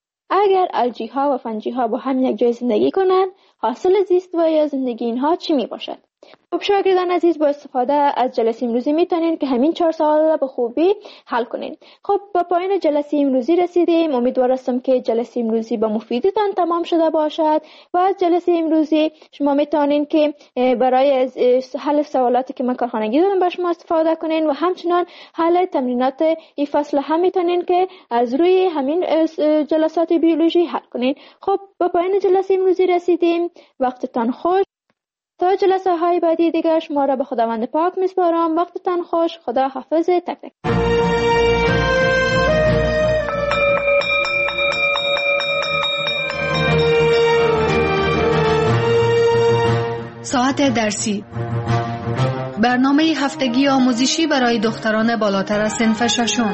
اگر الژی ها و فنجی ها با هم یک جای زندگی کنند حاصل زیست و یا زندگی اینها چی می باشد؟ خب شاگردان عزیز با استفاده از جلسه امروزی میتونین که همین چهار سوال را به خوبی حل کنین. خب با پایان جلسه امروزی رسیدیم. امیدوار هستم که جلسه امروزی با مفیدتان تمام شده باشد و از جلسه امروزی شما میتونین که برای حل سوالاتی که من کارخانگی دادم با شما استفاده کنین و همچنان حل تمرینات این فصل هم میتونین که از روی همین جلسات بیولوژی حل کنین. خب با پایان جلسه امروزی رسیدیم. وقتتان خوش. تا جلسه های بعدی دیگر شما را به خداوند پاک میسپارم. وقتتان خوش. خدا حافظ تک تک. ساعت درسی، برنامه هفتگی آموزشی برای دختران بالاتر از صنف ششم.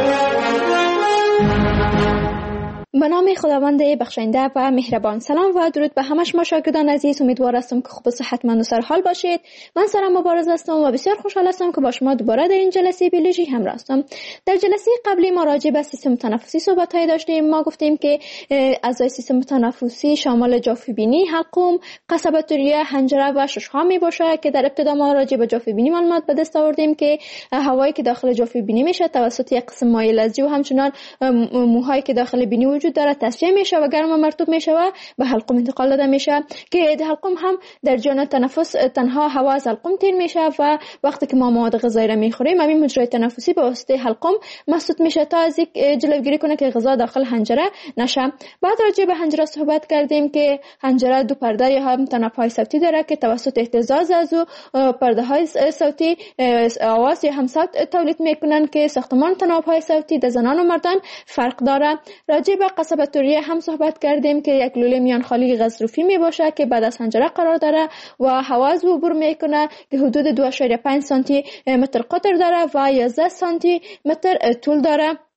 به نام خداوند بخشنده و مهربان. سلام و درود به همه شما شاگردان عزیز. امیدوار هستم که خوب و صحتمند و سرحال باشید. من سارا مبارز هستم و بسیار خوشحال هستم که با شما دوباره در این جلسه بیولوژی همراه هستم. در جلسه قبلی ما راجع به سیستم تنفسی صحبت‌های داشتیم. ما گفتیم که اعضای سیستم تنفسی شامل جوفه‌بینی، حلقوم، قصبه ریه، حنجره و ششم میباشه که در ابتدا ما راجع به جوفه‌بینی معلومات به دست آوردیم که هوایی که داخل جوفه‌بینی میشه توسط یک قسم مایع لزجی و همچنان موهایی که داخل بینی وجود داره تصفیه میشه و گرم و مرطوب میشه و به حلقوم انتقال داده میشه که حلقوم هم در جریان تنفس تنها هوا از حلقوم تیر میشه و وقتی که ما مواد غذایی را میخوریم همین مجرای تنفسی به واسطه حلقوم مسدود میشه تا از یک جلوگیری کنه که غذا داخل حنجره نشه. بعد راجع به حنجره صحبت کردیم که حنجره دو پرده یا هم تناب‌های صوتی داره که توسط اهتزاز از او پرده های صوتی آواز یا هم صوت تولید میکنن که ساختمان تناب‌های صوتی در زنان و مردان فرق داره. راجع به قصبه ریه هم صحبت کردیم که یک لوله میان خالی غضروفی می باشه که بعد از حنجره قرار داره و هوا از او عبور میکنه که حدود دو و پنج سانتی متر قطر داره و یازده سانتی متر طول داره.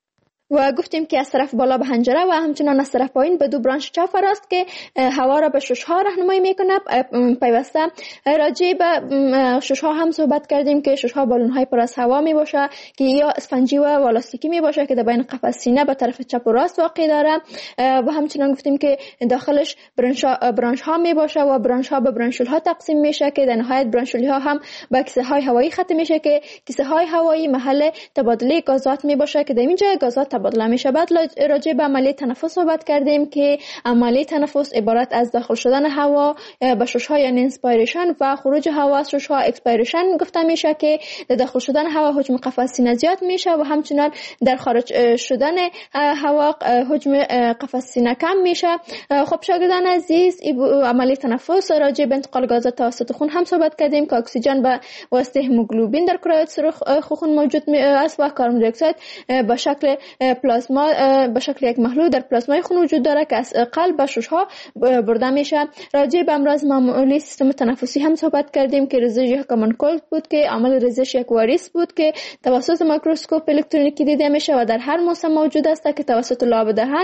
و گفتیم که از طرف بالا به حنجره و همچنان از طرف پایین به دو برانش چاف راست که هوا را به ششها راهنمایی میکنه. پیوسته راجع به ششها هم صحبت کردیم که ششها بالون های پر از هوا می باشه که یا اسفنجی و والاستیکی می باشه که در بین قفس سینه به طرف چپ و راست واقع داره و همچنان گفتیم که داخلش برانش ها می باشه و برانش ها به برانشول ها تقسیم میشه که در نهایت برانشولی ها هم به کیسه های هوایی ختم میشه که کیسه های هوایی محل تبادله گازات می باشه که در اینجا گازات تبادله میشه. بعد راجع به عملیه تنفس صحبت کردیم که عملیه تنفس عبارت از داخل شدن هوا به ششها یعنی انسپایریشن و خروج هوا از ششها اکسپایریشن گفته میشه که در داخل شدن هوا حجم قفس سینه زیاد میشه و همچنان در خارج شدن هوا حجم قفس سینه کم میشه. خب شاگردان عزیز عملیه تنفس راجع به انتقال گازات توسط خون هم صحبت کردیم که اکسیژن به واسطه هموگلوبین در کرویات سرخ خون موجود است و کربن دی اکساید به شکل پلازما به شکل یک محلول در پلازمای خون وجود داره که از قلب به ششها برده میشه. راجع به امراض معمولی سیستم تنفسی هم صحبت کردیم که ریزش یک کامن کولد بود که عامل ریزش یک واریس بود که توسط میکروسکوپ الکترونیکی دیده میشه و در هر موسم موجود است که توسط لعاب دهن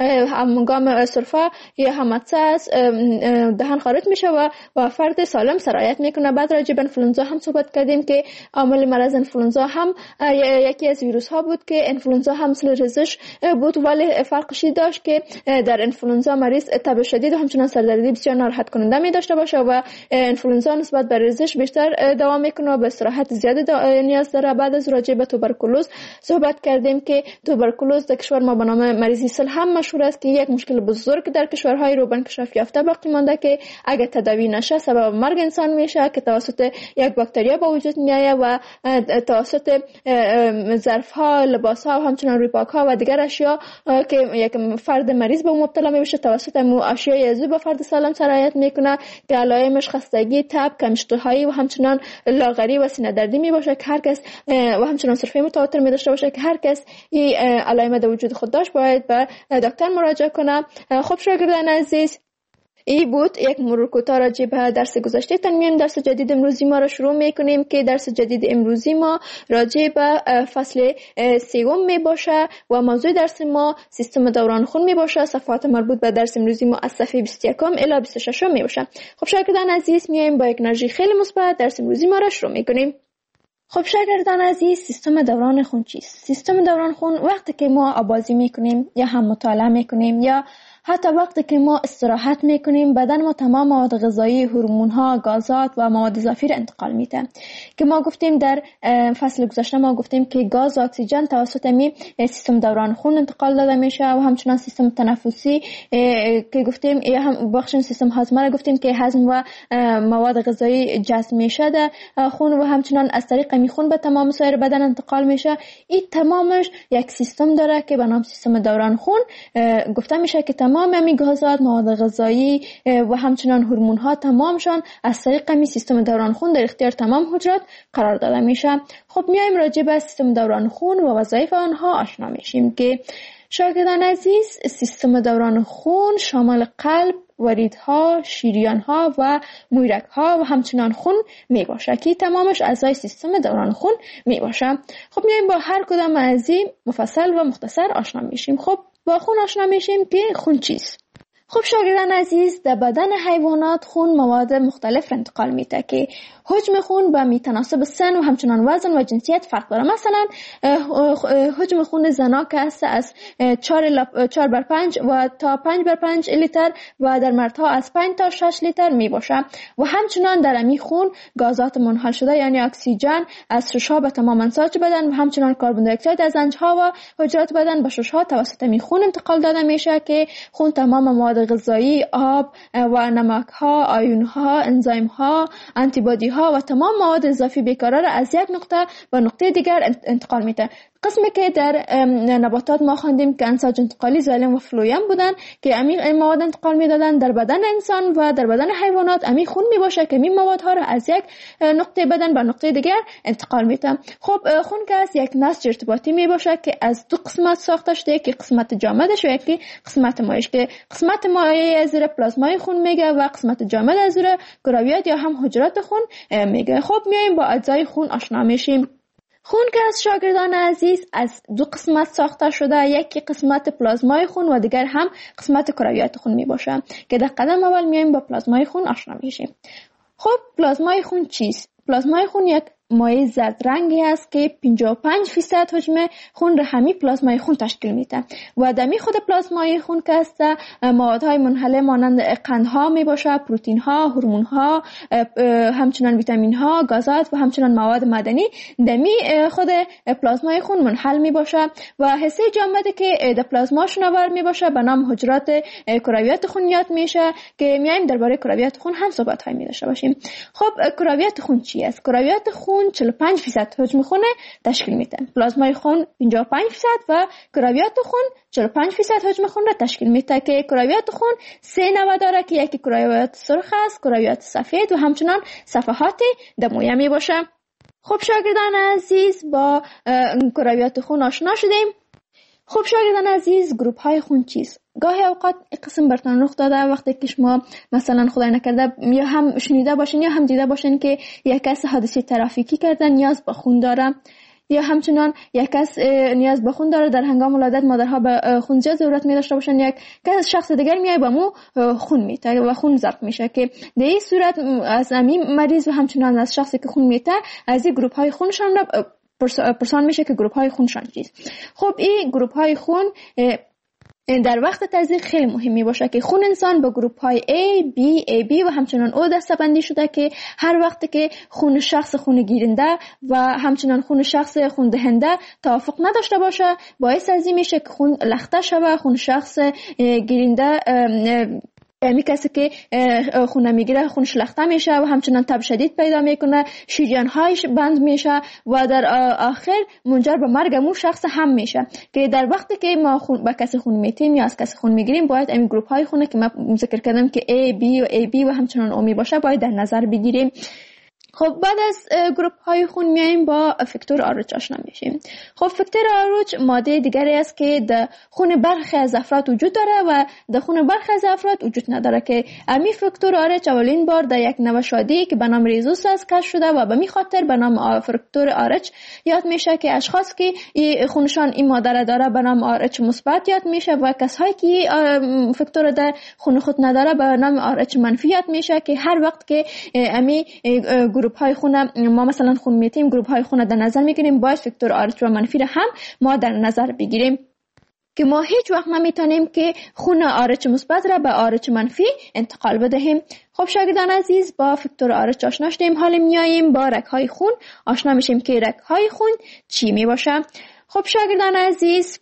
هنگام سرفه یا حماسه از دهن خارج میشه و و فرد سالم سرایت میکنه. بعد راجع به انفلوئنزا هم صحبت کردیم که عامل مرض انفلوئنزا هم یکی از ویروس ها بود که انفلوئنزا هم مثل ریزش بود ولی فرقشی داشت که در انفلوئنزا مریض تب شدید و همچنان سردردی بسیار ناراحت کننده می داشته باشه و انفلوئنزا نسبت به ریزش بیشتر دوام میکنه و به استراحت زیاد نیاز داره. بعد از راجع به توبرکولوز صحبت کردیم که توبرکولوز در کشور ما به نام مریضی سل هم مشهور است که یک مشکل بزرگ در کشورهای روبن کشاف یافته باقی مانده که اگر تداوی نشه سبب مرگ انسان میشه که توسط یک باکتریا به وجود میایه و توسط ظرف ها، لباس ها و همچنان روی پاک ها و دیگر اشیا که یک فرد مریض به مبتلا میشه توسط مو اشیاء عضوی به فرد سالم سرایت میکنه که علائمش خستگی، تب، کم‌اشتهایی و همچنان لاغری و سینه دردی می باشه که هر کس و همچنان سرفه متواتر می داشته باشه که هر کس این علائم در وجود خود داشت باید به دکتر مراجعه کنه. خب شاگردان عزیز ای بود یک مرور کوتاه راجع به درس گذشته تنمیم. درس جدید امروزی ما را شروع میکنیم که درس جدید امروزی ما راجع به فصل سوم می باشه و موضوع درس ما سیستم دوران خون می باشه. صفحات مربوط به درس امروزی ما از صفحه بیست و یک الی بیست و شش می باشه. خب شاگردان عزیز میایم با یک انرژی خیلی مثبت درس امروزی ما را شروع میکنیم. خب شاگردان عزیز سیستم دوران خون چیست؟ سیستم دوران خون وقتی که ما آبازی میکنیم یا هم مطالعه میکنیم یا حتی وقتی که ما استراحت میکنیم بدن ما تمام مواد غذایی، هورمون ها، گازات و مواد اضافی را انتقال میده که ما گفتیم در فصل گذشته ما گفتیم که گاز و اکسیژن توسط می سیستم دوران خون انتقال داده میشه و همچنان سیستم تنفسی که گفتیم یا هم بخش سیستم هاضمه را گفتیم که هضم و مواد غذایی جذب میشه در خون و همچنان از طریق می خون به تمام سایر بدن انتقال میشه. این تمامش یک سیستم داره که به نام سیستم دوران خون گفته میشه که تمام تمام گازات، مواد غذایی و همچنان هورمون ها تمامشان از طریق می سیستم دوران خون در اختیار تمام حجرات قرار داده میشه. خب میایم راجع به سیستم دوران خون و وظایف آنها آشنا میشیم که شاگردان عزیز سیستم دوران خون شامل قلب، وریدها، شریانها و مویرگها و همچنان خون می باشه که تمامش اعضای سیستم دوران خون می باشه. خب میایم با هر کدام از این مفصل و مختصر آشنا میشیم. خب با خون آشنا میشیم که خون چیست؟ خب شاگردان عزیز در بدن حیوانات خون مواد مختلف را انتقال میده که حجم خون به میتناسب سن و همچنان وزن و جنسیت فرق داره. مثلا حجم خون زنا که است از چهار بر پنج و تا پنج بر پنج لیتر و در مردها از پنج تا شش لیتر می باشه و همچنان در امی خون گازات منحل شده یعنی اکسیژن از ششها به تمام انساج بدن و همچنان کربن دی اکساید از انجها و حجرات بدن به ششها توسط امی خون انتقال داده میشه که خون تمام مواد غذایی، آب و نمک ها، آیون ها، انزایم ها، آنتی بادی ها و تمام مواد اضافی بیکران را از یک نقطه به نقطه دیگر انتقال میده. قسمی که در نباتات ما خواندیم که انساج انتقالی زایلم و فلویم بودن که امی مواد انتقال میدادن، در بدن انسان و در بدن حیوانات امی خون می باشه که این موادها را از یک نقطه بدن به نقطه دیگر انتقال میده. خب خون که از یک نسج ارتباطی می باشه که از دو قسمت ساخته شده که قسمت جامدش و یکی قسمت مایعش که قسمت مایع از زیر پلازمای خون میگه و قسمت جامد از زیر کرویات یا هم حجرات خون میگه. خب میایم با اجزای خون آشنا میشیم. خون که از شاگردان عزیز از دو قسمت ساخته شده، یکی قسمت پلازمای خون و دیگر هم قسمت کرویات خون می باشه که در قدم اول میایم با پلازمای خون آشنا میشیم. خب پلازمای خون چیست؟ پلازمای خون یک مایع زرد رنگی است که پنجاه و پنج درصد حجم خون را همین پلازمای خون تشکیل میده و دمی خود پلازمای خون که است موادهای منحله مانند قندها می باشه، پروتئین ها، هورمون ها، همچنان ویتامین ها، گازات و همچنان مواد معدنی دمی خود پلازمای خون منحل می باشه و حصه جامده که در پلازما شناور می باشه به نام حجرات کرویات خون یاد میشه که میایم درباره کرویات خون هم صحبت های می داشته باشیم. خب کرویات خون چی است؟ کرویات خون چهل و پنج درصد حجم خون تشکیل میده. پلازمای خون پنجاه و پنج درصد و کرویات خون چهل و پنج درصد حجم خون را تشکیل میده که کرویات خون سه نوع داره که یکی کرویات سرخ است، کرویات سفید و همچنان صفحات دمویه می باشه. خب شاگردان عزیز با کرویات خون آشنا شدیم. خب شاگردان عزیز گروپ های خون چیست؟ گاهی اوقات این قسم برتان رخ داده وقتی که شما مثلا خدای نکرده یا هم شنیده باشین یا هم دیده باشین که یک کس حادثه ترافیکی کرده نیاز به خون داره، یا همچنان یک کس نیاز به خون داره در هنگام ولادت مادرها به خون زیاد ضرورت می داشته باشن، یک کس شخص دیگر میای به مو خون میته و خون زرق میشه که در این صورت از همین مریض و همچنان از شخصی که خون میته از این گروپ های خونشان را پرسان میشه که گروپ های خونشان چیست. خب این گروپ های خون در وقت تزریق خیلی مهمی باشه که خون انسان به گروپ های A, B, A B و همچنان O دسته شده که هر وقت که خون شخص خون گیرنده و همچنان خون شخص خون دهنده توافق نداشته باشه باعث از این میشه که خون لخته شوه، خون شخص گیرنده می کسی که خون میگیره خونش لخته میشه و همچنان تب شدید پیدا میکنه، شریان هایش بند میشه و در آخر منجر به مرگ اون شخص هم میشه که در وقتی که ما خون به کسی خون میتیم یا از کسی خون میگیریم باید این گروپ های خونه که ما ذکر کردم که A, B و A B و همچنان O می باشه باید در نظر بگیریم. خب بعد از گروپ های خون میایم با فاکتور آرچ آشنا میشیم. خب فاکتور آرچ ماده دیگری است که در خون برخی از افراد وجود داره و در خون برخی از افراد وجود نداره که امی فاکتور آرچ اولین بار در یک نوع شادی که به نام ریزوس است کشف شده و به می خاطر به نام فاکتور آرچ یاد میشه که اشخاص که خونشان این ماده را داره به نام آرچ مثبت یاد میشه و کسایی که فاکتور در خون خود نداره به نام آرچ منفی یاد میشه که هر وقت که امی گروپ های خون ما مثلا خون میتیم گروپ های خون در نظر میگیریم باید فاکتور آرچ و منفی را هم ما در نظر بگیریم که ما هیچ وقت نمیتونیم که خون آرچ مثبت را به آرچ منفی انتقال بدهیم. خب شاگردان عزیز با فاکتور آرچ آشنا شدیم، حالا میاییم با رگ های خون آشنا میشیم که رگ های خون چی میباشه. خب شاگردان عزیز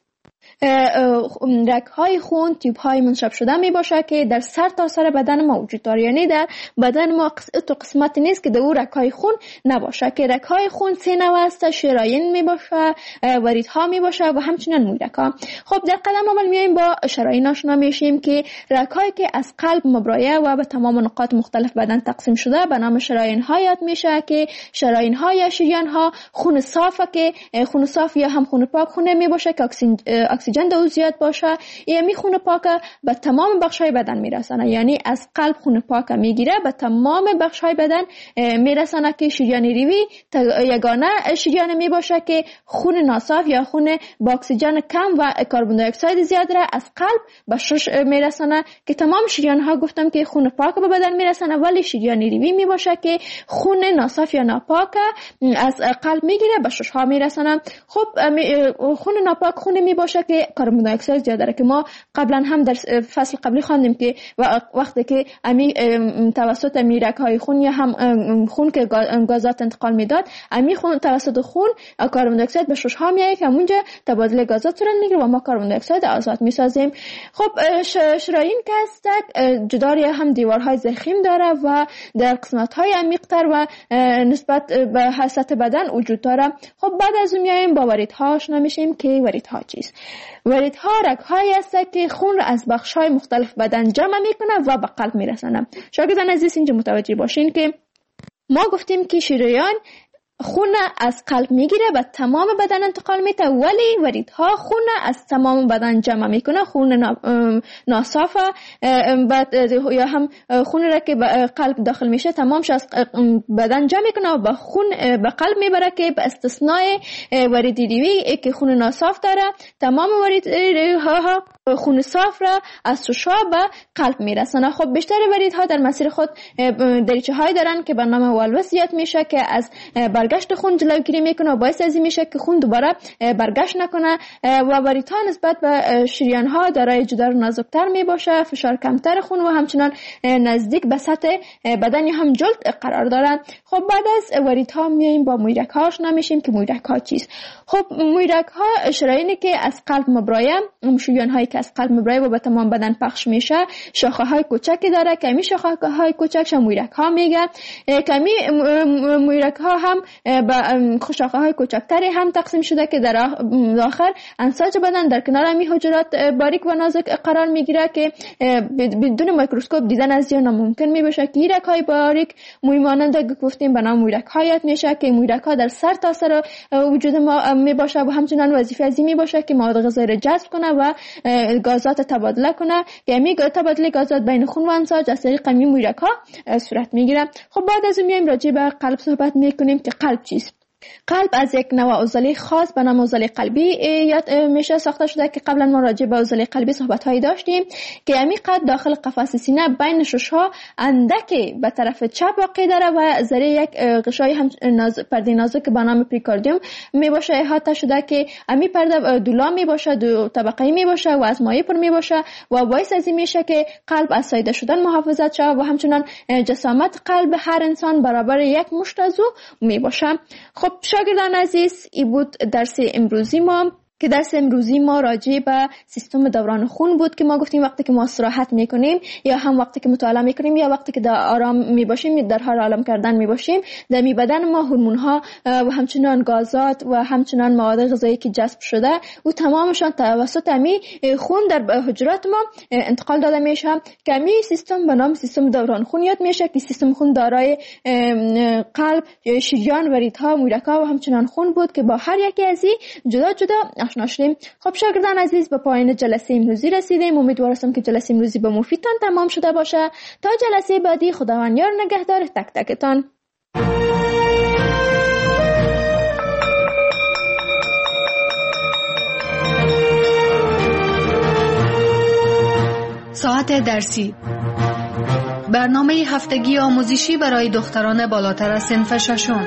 رگ های خون تیوب های منشاب شده می باشه که در سر تا سر بدن ما وجود داره، یعنی در بدن ما تو قسمت نیست که در او رگ های خون نباشه که رگ های خون سه نوع است، شرايين می باشه، ورید ها می باشه و همچنین مویرگ ها. خب در قدم اول میایم با شرايين آشنا میشیم که رگ هایی که از قلب مبرایه و به تمام نقاط مختلف بدن تقسیم شده به نام شرايين ها یاد میشه که شرايين ها یا شریان ها خون صافه که خون صاف یا هم خون پاک خون می باشه که اکسیژن در او زیاد باشه. یعنی خون پاک به تمام بخش‌های بدن میرسانه، یعنی از قلب خون پاک میگیره به تمام بخش‌های بدن میرسانه که شریان ریوی یگانه شریان می باشه که خون ناصاف یا خون با اکسیژن کم و کربن دی اکساید زیاد را از قلب به شش میرسانه که تمام شریان ها گفتم که خون پاک به بدن میرسانه، ولی شریان ریوی می باشه که خون ناصاف یا ناپاک از قلب میگیره به شش ها میرسانه. خب خون ناپاک خون می باشه که کربن دی اکساید زیاد داره که ما قبلا هم در فصل قبلی خواندیم که وقتی که امی توسط میرک های خون یا هم خون که گازات انتقال میداد امی خون توسط خون کربن دی اکساید به شش ها میایه که اونجا تبادل گازات صورت میگیره و ما کربن دی اکساید آزاد میسازیم. خب شرايين که هست جداری هم دیوارهای ضخیم داره و در قسمت های عمیق‌تر و نسبت به سطح بدن وجود داره. خب بعد از اون میایم با وریدها آشنا میشیم که وریدها چیست. وریدها رگ‌هایی هست که خون را از بخش‌های مختلف بدن جمع میکنه و به قلب میرسانه. شاگردان عزیز اینجا متوجه باشین که ما گفتیم که شریان خون از قلب میگیره و تمام بدن انتقال میده، ولی وریدها خون از تمام بدن جمع میکنه، خون ناصافه یا هم خون را که به قلب داخل میشه تمامش از بدن جمع میکنه و به خون به قلب میبره، که به استثنای ورید ریوی که خون ناصاف داره، تمام وریدها خون صاف را از ششا به قلب میرسونه. خب بیشتر وریدها در مسیر خود دریچه های دارن که به نام والوسیت میشه که از برگشت خون جلوگیری میکنه و باعث از این میشه که خون دوباره برگشت نکنه و وریدها نسبت به شریان ها دارای جدار نازکتر می باشه، فشار کمتر خون و همچنان نزدیک به سطح بدن هم جلد قرار دارن. خب بعد از وریدها میایم با مویرک ها آشنا میشیم که مویرک ها چیست. خب مویرک ها شرايینی که از قلب مبرایه، شریان هایی که از قلب مبرایه و به تمام بدن پخش میشه، شاخه های کوچکی داره که می شاخه های کوچکش مویرک ها میگه. کمی مویرک ها هم به شاخه های کوچکتری هم تقسیم شده که در آخر انساج بدن در کنار می حجرات باریک و نازک قرار میگیره که بدون میکروسکوپ دیدن از یا ناممکن می باشه. که مویرک های باریک موی مانند گفتیم به نام مویرک هایت میشه که مویرک ها در سر تا سر وجود ما می باشه و همچنان وظیفه ازی می باشه که مواد غذایی را جذب کنه و گازات تبادله کنه. یعنی تبادله گازات بین خون و انساج از طریق این مویرک ها صورت میگیره. خب بعد از اون میایم راجع به قلب صحبت میکنیم که قلب چیست. قلب از یک نوع عضله خاص به نام عضله قلبی یاد میشه ساخته شده که قبلا ما راجع به عضله قلبی صحبت هایی داشتیم که همین قد داخل قفس سینه بین ششها اندکی به طرف چپ واقع داره و ذره یک غشای هم ناز پرده نازک به نام پریکاردیوم می باشه احاطه شده که همین پرده دولا می باشه، دو طبقه‌ای می باشه و از مایع پر می باشه و باعث از این میشه که قلب از ساییده شدن محافظت شود و همچنان جسامت قلب هر انسان برابر یک مشت از او می باشه. خب شاگردان عزیز، این بود درس امروزی ما که درس امروزی ما راجع به سیستم دوران خون بود که ما گفتیم وقتی که ما استراحت میکنیم یا هم وقتی که مطالعه میکنیم یا وقتی که در آرام میباشیم در حال آرام کردن میباشیم، در می بدن ما هورمون ها و همچنان گازات و همچنان مواد غذایی که جذب شده و تمامشان توسط می خون در حجرات ما انتقال داده میشه که می سیستم به نام سیستم دوران خون یاد میشه که سیستم خون دارای قلب، شریان، وریدها، مویرک ها و همچنان خون بود که با هر یکی از این جدا جدا آشنا شدیم. خب شاگردان عزیز، به پایان جلسه امروزی رسیدیم. امیدوار هستم که جلسه امروزی به مفیدتان تمام شده باشه. تا جلسه بعدی، خداوند یار نگهدار تک تکتان. ساعت درسی، برنامه هفتگی آموزشی برای دختران بالاتر از صنف ششم.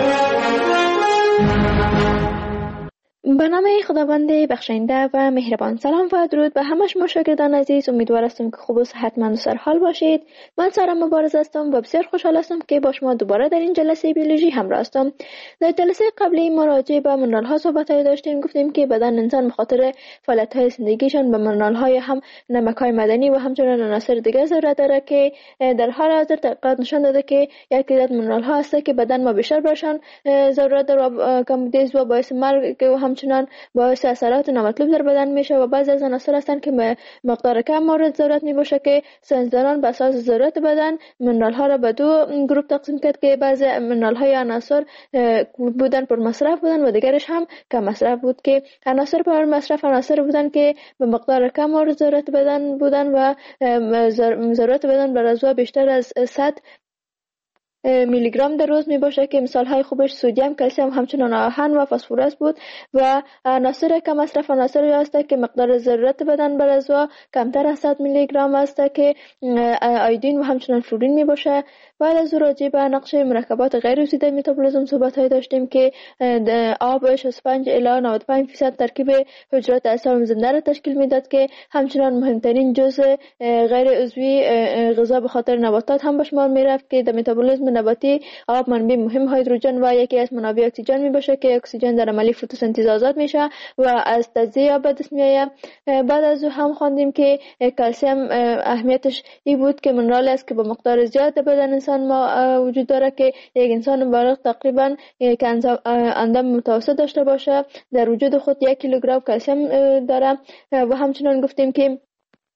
به نام خداوند بخشنده و مهربان، سلام و درود به همه شما شاگردان عزیز. امیدوار هستم که خوب و صحتمند و سرحال باشید. من سارا مبارز هستم و بسیار خوشحال هستم که با شما دوباره در این جلسه بیولوژی همراه هستم. در جلسه قبلی ما راجع به منرال ها صحبت داشتیم. گفتیم که بدن انسان به خاطر فعالیت های زندگیشان به منرال های هم نمک های معدنی و همچنین عناصر دیگر ضرورت داره که در حال حاضر تحقیقات نشان داده که یک عدد منرال ها هست که بدن ما بیشتر برشان ضرورت داره و کمبودیز و باعث مرگ و همچنان باعث اثرات نامطلوب در بدن میشه و بعضی از عناصر هستن که مقدار کم مورد ضرورت میباشه که ساینسدانان بر اساس ضرورت بدن منرال ها را به دو گروه تقسیم کرد که بعضی منرال های عناصر بودن پر مصرف بودن و دیگرش هم کم مصرف بود. که عناصر پر مصرف عناصر بودن که به مقدار کم مورد ضرورت بدن بودن و ضرورت بدن بر از بیشتر از صد میلی گرم در روز می باشه که مثال های خوبش سدیم، کلسیم، همچنان آهن و فسفرس بود. و عناصر کم مصرف عناصری است که مقدار ضرورت بدن بر از کمتر از صد میلی گرم است که آیودین و همچنان فلورین می باشه. بعد از راجع به نقش مرکبات غیر وسیده متابولیسم صحبت های داشتیم که آب شصت و پنج الی نود و پنج درصد ترکیب حجرات اجسام زنده را تشکیل میداد که همچنان مهمترین جزء غیر عضوی غذا به خاطر نباتات هم به شمار میرفت که در متابولیسم نباتی آب منبع مهم هیدروژن و یکی از منابع اکسیژن می باشه که اکسیژن در عملی فتوسنتز آزاد میشه و از تجزیه آب به دست میآید. بعد از او هم خواندیم که کلسیم اهمیتش این بود که منرال است که با مقدار زیاد در بدن انسان ما وجود داره که یک انسان بالغ تقریبا که اندام متوسط داشته باشه در وجود خود یک کیلوگرم کلسیم داره. و همچنان گفتیم که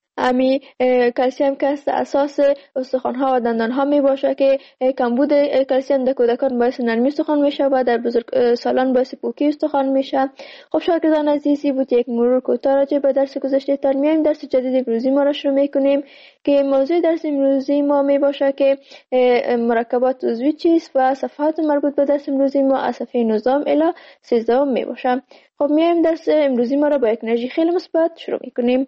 امی کلسیم که اساس استخوان‌ها و دندان‌ها می باشه که کمبود کلسیم در کودکان باعث نرمی استخوان میشه و در بزرگ سالان باعث پوکی استخوان میشه. خب شاگردان عزیزی بود یک مرور کوتاه راجع به درس گذشته تر. میایم درس جدید امروزی ما را شروع میکنیم که موضوع درس امروزی ما می باشه که مرکبات عضوی چیست و صفحات مربوط به درس امروزی ما از صفحه نوزده الی سیزده می باشه. خب میایم درس امروزی ما را با یک انرژی خیلی مثبت شروع میکنیم.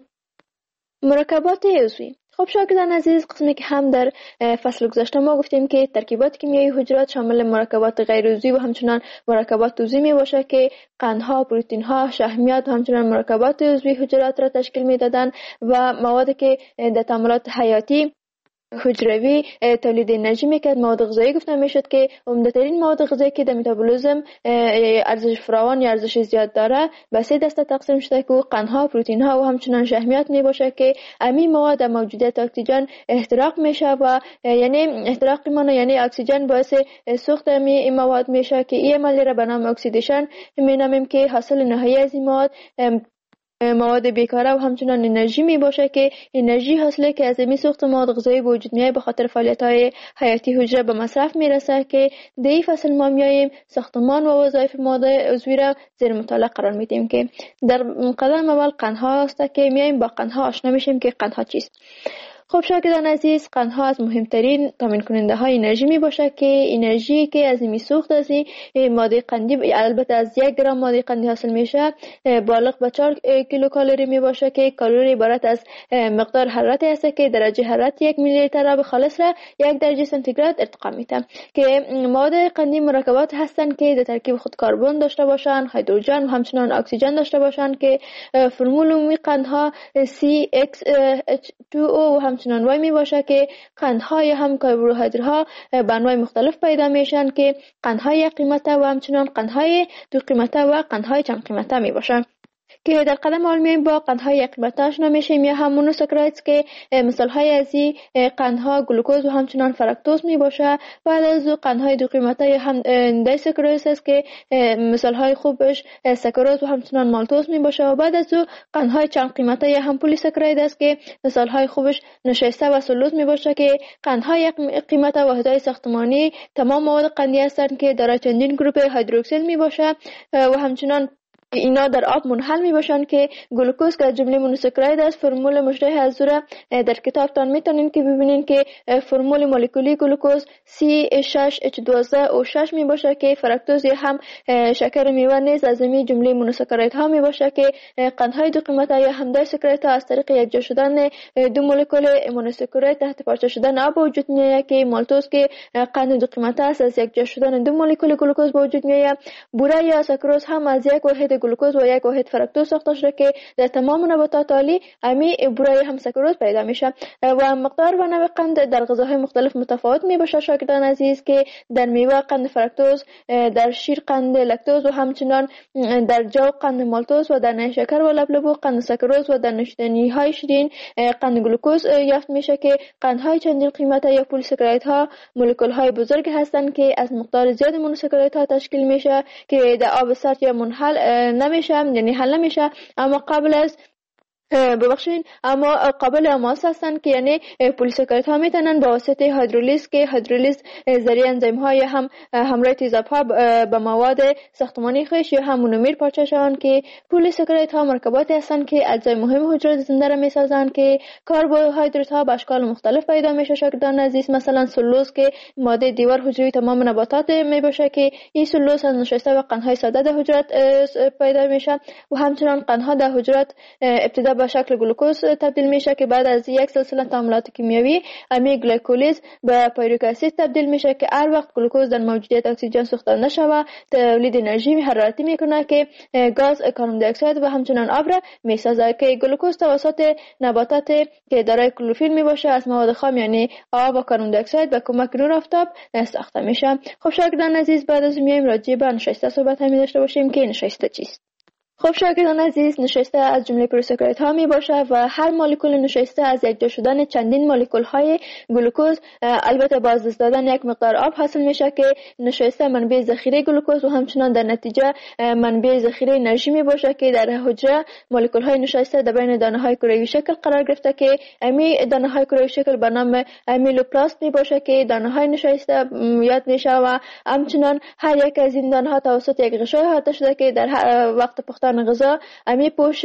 مرکبات عضوی. خب شاگردان عزیز، قسمی که هم در فصل گذشته ما گفتیم که ترکیبات کیمیایی حجرات شامل مرکبات غیر عضوی و همچنان مرکبات عضوی می باشه که قندها، پروتئین‌ها، شحمیات و همچنان مرکبات عضوی حجرات را تشکیل میدادن و موادی که در تعاملات حیاتی حجروی تولید انرژی میکرد. مواد غذایی گفته میشد که عمده‌ترین مواد غذایی که در متابولیسم ارزش فراوان یا ارزش زیاد داره به سه دسته تقسیم شده که قندها، پروتئین‌ها و همچنان شحمیات میباشه که امی مواد در موجودیت اکسیژن احتراق میشه و یعنی احتراق میمونه، یعنی اکسیژن باعث سوخت امی این مواد میشه که این عملیه را به نام اکسیدیشن مینامیم که حاصل نهایی از این مواد مواد بیکاره و همچنان انرژی می باشه که انرژی حاصله که از می سوخت مواد غذایی به وجود میاد به خاطر فعالیت‌های حیاتی حجره به مصرف میرسه که در این فصل ما میایم ساختمان و وظایف مواد عضوی را زیر مطالعه قرار میدیم که در قدم اول قندها است که میایم با قندها آشنا میشیم که قندها چیست. خب شاگردان عزیز، قندها از مهمترین تامین کننده های انرژی می باشه که انرژی که از می سوخت از این ماده قندی البته از یک گرم ماده قندی حاصل میشه بالغ به چهار کیلو کالری می باشه که کالری عبارت از مقدار حرارتی است که درجه حرارت یک میلی لیتر آب خالص را یک درجه سانتیگراد ارتقا میده که مواد قندی مرکبات هستند که در ترکیب خود کربن داشته باشند، هیدروژن و همچنان اکسیژن داشته باشند که فرمول عمومی قندها سی ایکس اچ دو او همچنان وای می باشه که قندهای هم کربوهیدراتها به انواع مختلف پیدا میشن که قندهای قیمته و همچنان قندهای دو قیمته و قندهای چند قیمته می باشن که در قدم اول میایم با قندهای قیمته آشنا میشیم یا هم مونوساکرایدز که مثال های از این قندها گلوکوز و همچنان فرکتوز می باشه. بعد از او قندهای دو قیمته یا هم دیساکاریدز است که مثال های خوبش ساکاروز و همچنان مالتوز می باشه و بعد از او قندهای چند قیمته یا هم پلیساکراید است که مثال های خوبش نشاسته و سلوز می باشه که قندهای قیمته واحدهای ساختمانی تمام مواد قندی هستند که دارای چندین گروپ هیدروکسیل می باشه و همچنان اینا در آب منحل می باشند که گلوکوز که از جمله مونوساکراید است. فرمول مشابه از را در کتابتان میتونین که ببینین که فرمول مولکولی گلوکوز سی شش اچ دوازده او شش می باشه که فرکتوز هم شکر میوه نیز از این جمله مونوساکراید ها می باشه که قندهای دو قیمته یا هم دیساکراید ها از طریق یکجا شدن دو مولکول مونوساکراید تحت پارچه شدن آب وجود میاد که مالتوز که قند دو قیمته است از یکجا شدن دو مولکول گلوکوز وجود میاد. بوره یا ساکروز هم از یک واحد گلوکوز و یک واحد فرکتوز ساخته شده که در تمام نباتات عالی امی بوره هم ساکروز پیدا میشه و مقدار و نوع قند در غذاهای مختلف متفاوت می باشه شاگردان عزیز که در میوه قند فرکتوز، در شیر قند لکتوز و همچنان در جو قند مالتوز و در نیشکر و لبلبو قند ساکروز و در نوشیدنی های شیرین قند گلوکوز یافت میشه که قندهای چندین قیمته یا پلیساکراید ها مولکول های بزرگ هستند که از مقدار زیاد مونوساکراید ها تشکیل میشه که در آب سرد یا منحل نمیشه، یعنی حل نمیشه اما قبل از ببخشید اما قابل اماس هستند که یعنی پلیساکراید ها میتونن با واسطه هیدرولیز که هیدرولیز ذریعه انزیم های هم همراه تیزابها به مواد ساختمانی خویش یا هم مونومر پارچه شوند که پلیساکراید ها مرکباتی هستند که اجزای مهم حجره زنده را میسازند که کربوهیدرات ها به اشکال مختلف پیدا میشه شاگردان عزیز. مثلا سلوز که ماده دیوار حجروی تمام نباتات میباشه که این سلوز از نشاسته و قندهای ساده در حجرات پیدا میشه و همچنان قندها در حجرات ابتدا به شکل گلوکوز تبدیل میشه که بعد از یک سلسله تعاملات کیمیایی امی گلیکولیز به پیرویک اسید تبدیل میشه که هر وقت گلوکوز در موجودیت اکسیژن سوخته نشود تولید انرژی حرارتی میکنه که گاز کاربن دی اکساید و همچنان آب را میسازه که گلوکوز توسط نباتات که دارای کلروفیل میباشه از مواد خام یعنی آب و کاربن دی اکساید به کمک نور آفتاب ساخته میشه. خب شاگردان عزیز، بعد از میایم راجع به نشاسته صحبت هم داشته باشیم که نشاسته چیست. خب شاگردان عزیز، نشایسته از جمله پلیساکاریدها ها می باشه و هر مولکول نشایسته از یک جا شدن چندین مولکول های گلوکوز، البته با از دست دادن یک مقدار آب حاصل میشه که نشایسته منبع ذخیره گلوکوز و همچنان در نتیجه منبع ذخیره انرژی می باشه که در حجره مولکول های نشایسته در بین دانه های کروی شکل قرار گرفته که امی دانه های کروی شکل به نام امیلوپلاست می باشه که دانه های نشایسته یاد میشه و همچنان هر یک از این دانه ها توسط یک غشای احاطه شده که در وقت پختن غذا امی پوش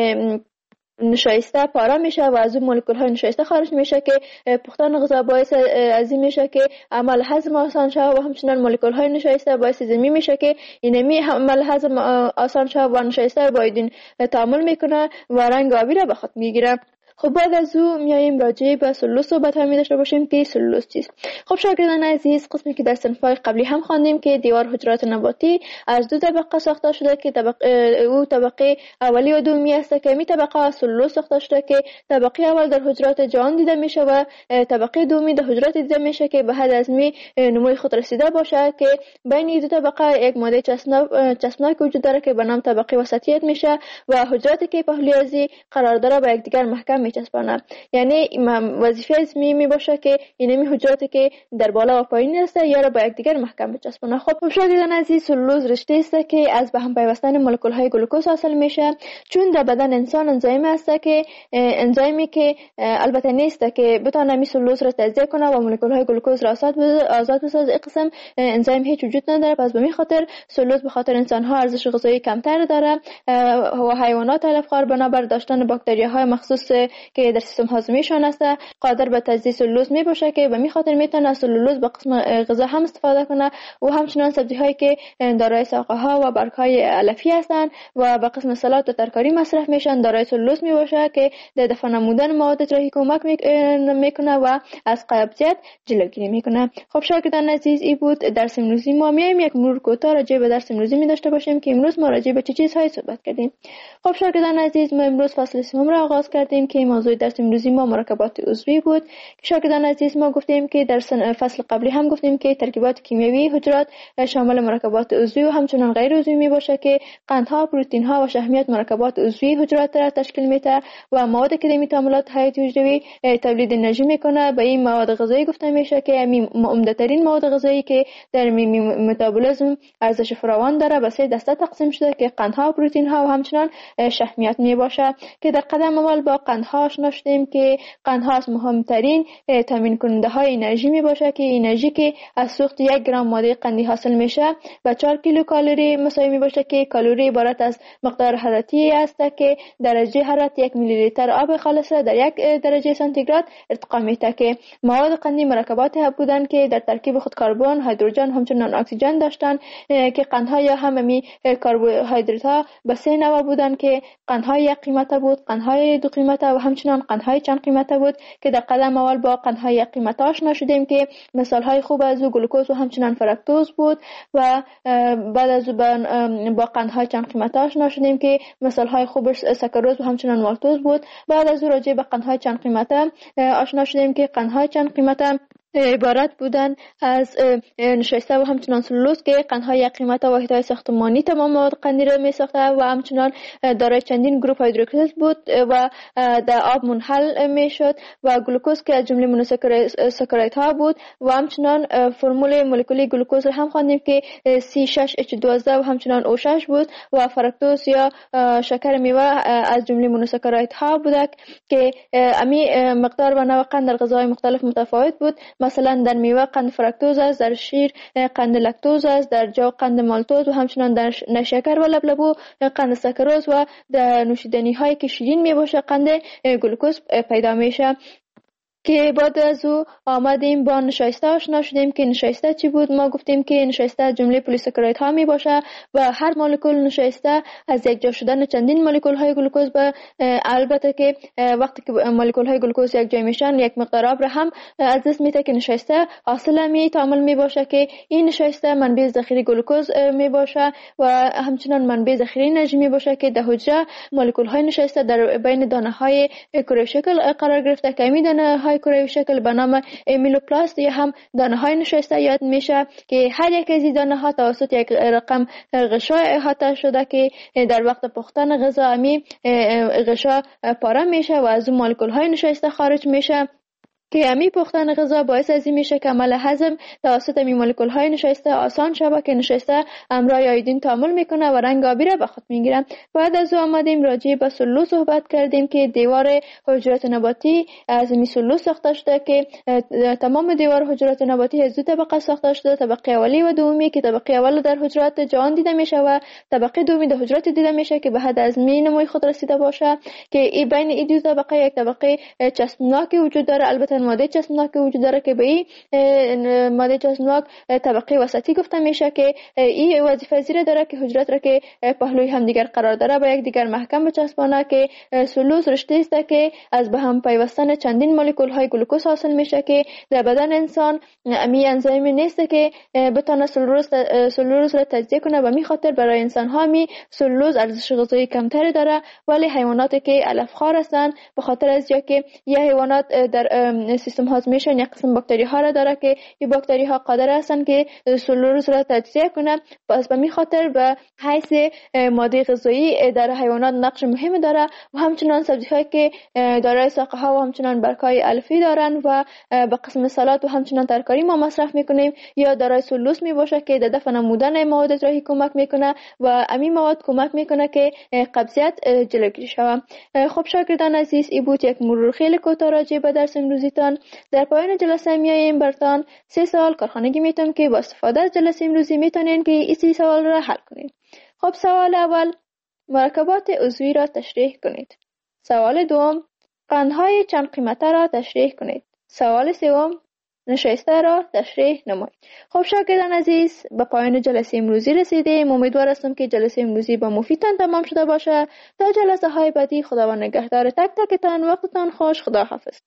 نشایسته پاره میشه و از اون مولکول های نشایسته خارج میشه که پختن غذا باعث از این میشه که عمل هضم آسان شه و همچنان مولکول های نشایسته باعث زمین میشه که اینمی عمل هضم آسان شه و نشایسته با این تعامل میکنه و رنگ آبی را به خود میگیره. خب بعد از او میایم راجع به سلولوز صحبت هم داشته باشیم که سلولوز چیست. خب شاگردان عزیز، قسمی که در صنف‌های قبلی هم خواندیم که دیوار حجرات نباتی از دو طبقه ساخته شده که طبقه او طبقه اولی و دومی است که می طبقه سلولوز ساخته شده که طبقه اول در حجرات جان دیده میشه و طبقه دومی در حجرات دیده میشه که به حد هضمی نموی خود رسیده باشه که بین دو طبقه یک ماده چسبناک وجود داره که به نام طبقه وسطیت میشه و حجراتی که پهلوی ازی قرار داره به یکدیگر محکم میچسبانه. یعنی وظیفه ازمی می باشه که اینمی حجراتی که در بالا و پایین است یا را با یکدیگر محکم بچسبانه. خب شاگردان عزیز، سلولوز رشته است که از به هم پیوستن مولکول های گلوکوز حاصل میشه، چون در بدن انسان انزیم است که انزیمی که البته نیست که بتونه می سلولوز را تجزیه کنه و مولکول های گلوکوز را آزاد آزاد بسازه. این قسم انزیم هیچ وجود نداره، پس به این خاطر سلولوز به خاطر انسان ها ارزش غذایی کمتر داره و حیوانات علفخوار بنابر داشتن باکتریاهای مخصوص که در سیستم هاضمیشان است قادر به تجزیه سلولوز می باشه که به می خاطر میتونه سلولوز به قسم غذا هم استفاده کنه و همچنان سبزی هایی که دارای ساقه ها و برگ های علفی هستند و به قسم سالاد و ترکاری مصرف میشن دارای سلولوز می باشه که در دفع نمودن مواد اطراحی کمک میکنه و از قبضیت جلوگیری میکنه. خب شاگردان عزیز، این بود درس امروزی ما. میایم یک مرور کوتاه راجع به درس امروزی می داشته باشیم که امروز ما راجع به چه چیزهایی صحبت کردیم. خب شاگردان عزیز، ما امروز فصل سوم را آغاز کردیم که موضوع درس امروزی ما مرکبات عضوی بود. شاگردان عزیز، ما گفتیم که در فصل قبلی هم گفتیم که ترکیبات کیمیایی حجرات شامل مرکبات عضوی و همچنان غیر عضوی می باشه که قندها، پروتئین ها و شحمیات مرکبات عضوی حجرات را تشکیل میده و مواد کیمیایی تعاملات حیاتی حجروی تولید انرژی میکنه. به این مواد غذایی گفته میشه که عمده ترین مواد غذایی که در متابولیسم ارزش فراوان داره به سه دسته تقسیم شده که قندها، پروتئین ها و همچنان شحمیات می باشه که در قدم اول با قندها آشنا شدیم که قندها از مهمترین تامین کننده های انرژی می باشه که انرژی که از سوخت یک گرم ماده قندی حاصل میشه و چهار کیلو کالری مساوی می باشه که کالری عبارت از مقدار حرارتی است که درجه حرارت یک میلی لیتر آب خالص در یک درجه سانتیگراد ارتقا میده که مواد قندی مرکبات بودن که در ترکیب خود کربن، هیدروژن همچنان اکسیژن داشتن که قندها یا هممی کربوهیدرات ها به سه نوع بودن که قندهای یک قیمته بود، قندهای دو قیمته و همچنان قندهای چند قیمته بود که در قدم اول با قندهای یک قیمته آشنا شدیم که مثال های خوب از او گلوکوز و همچنان فرکتوز بود و بعد از با قندهای چند قیمته آشنا شدیم که مثال های خوبش سکروز و همچنان مالتوز بود. بعد از او راجع به قندهای چند قیمته آشنا شدیم که قندهای چند قیمته عبارت بودن از نشایسته و همچنان سلولوز که قندهای یک قیمت و واحدهای ساختمانی تمام مواد قندی را می ساخته و همچنان دارای چندین گروپ هیدروکسیل بود و در آب منحل می شد و گلوکوز که از جمله مونوساکاریدها ها بود و همچنان فرمول مولکولی گلوکوز را هم خواندیم که سی شش اچ دوازده و همچنان او شش بود و فرکتوز یا شکر میوه از جمله مونوساکاریدها بود که امی مقدار و نوع قند در غذاهای مختلف متفاوت بود. مثلا در میوه قند فرکتوز است، در شیر قند لکتوز است، در جو قند مالتوز و همچنان در نشکر و لبلبو قند سکروز و در نوشیدنی هایی که شیرین می باشه قند گلوکوز پیدا میشه. که بعد از او آمدیم با نشایسته آشنا شدیم که نشایسته چی بود. ما گفتیم که نشایسته جمله پلیساکاریدها می باشه و هر مولکول نشایسته از یک جا شدن چندین مولکول های گلوکوز به البته که وقتی که مولکول های گلوکوز یک جای میشن یک مقدار آب را هم از دست میده که نشایسته حاصل می تعامل می باشه که این نشایسته منبع ذخیره گلوکوز می باشه و همچنان منبع ذخیره انرژی می باشه که در حجره مولکول های نشایسته در بین دانه های کره شکل قرار گرفته که این دانه های های کروی شکل به نام امیلوپلاست یا هم دانه های نشسته یاد میشه که هر یک از این دانه ها توسط یک رقم غشا احاطه شده که در وقت پختن غذا امی غشا پاره میشه و از اون مولکول های نشسته خارج میشه که امی پختن غذا باعث از این میشه که عمل هضم توسط می مولکول های نشسته آسان شود که نشسته امرای آیودین تعامل میکنه و رنگ آبی را به خود میگیره. بعد از او آمدیم راجع به سلول صحبت کردیم که دیوار حجرات نباتی از می سلول ساخته شده که تمام دیوار حجرات نباتی از دو طبقه ساخته شده، طبقه اولی و دومی که طبقه اول در حجرات جان دیده میشه و طبقه دومی در حجرات دیده میشه که به حد از می نموی خود رسیده باشه که این بین این دو طبقه یک طبقه چسبناکی وجود داره. البته ماده چسبناک وجود داره که به این ماده چسبناک طبقه وسطی گفته میشه که این وظیفه زیر داره که حجرات را که پهلوی هم دیگر قرار داره با یک دیگر محکم بچسبانه که سلوز رشته است که از به هم پیوستن چندین مولکول های گلوکوز حاصل میشه که در بدن انسان امی انزیمی نیست که بتونه سلوز سلوز را تجزیه کنه و می خاطر برای انسان ها می سلوز ارزش غذایی کمتری داره، ولی حیواناتی که علف خوار هستند به خاطر از یا که یه حیوانات در سیستم هاضمهشون یک قسم باکتری ها را داره که این باکتری ها قادر هستند که سلوز را تجزیه کنه. پس به می خاطر به حیث ماده غذایی در حیوانات نقش مهم داره و همچنان سبزی هایی که دارای ساقه ها و همچنان برگ‌های الفی دارن و به قسم سالاد و همچنان ترکاری ما مصرف میکنیم یا دارای سلوز می باشه که در دفع نمودن مواد اطراحی کمک میکنه و همین مواد کمک میکنه که قبضیت جلوگیری شود. خب شاگردان عزیز، این بود یک مرور خیلی کوتاه راجع به درس امروزیتان. در پایان جلسه میایم برتان سه سوال کارخانگی میتونم که با استفاده از جلسه امروزی میتونین که این سه سوال را حل کنید. خب سوال اول، مرکبات عضوی را تشریح کنید. سوال دوم، قندهای چند قیمته را تشریح کنید. سوال سوم، نشسته را تشریح نمایید. خب شاگردان عزیز، به پایان جلسه امروزی رسیدیم. امیدوار هستم که جلسه امروزی با مفیدتان تمام شده باشه. تا جلسه های بعدی خداوند نگهدار تک تکتان. وقتتان خوش. خدا حافظ.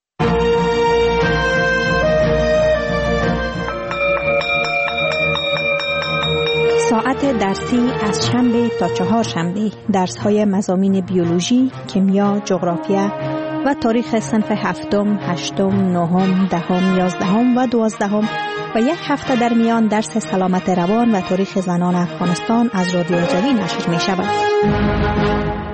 ساعت درسی از شنبه تا چهار شنبه درس های مضامین بیولوژی، کیمیا، جغرافیا و تاریخ صنف هفتم، هشتم، نهم، دهم، یازدهم و دوازدهم و یک هفته در میان درس سلامت روان و تاریخ زنان افغانستان از رادیو جوی نشر می شود.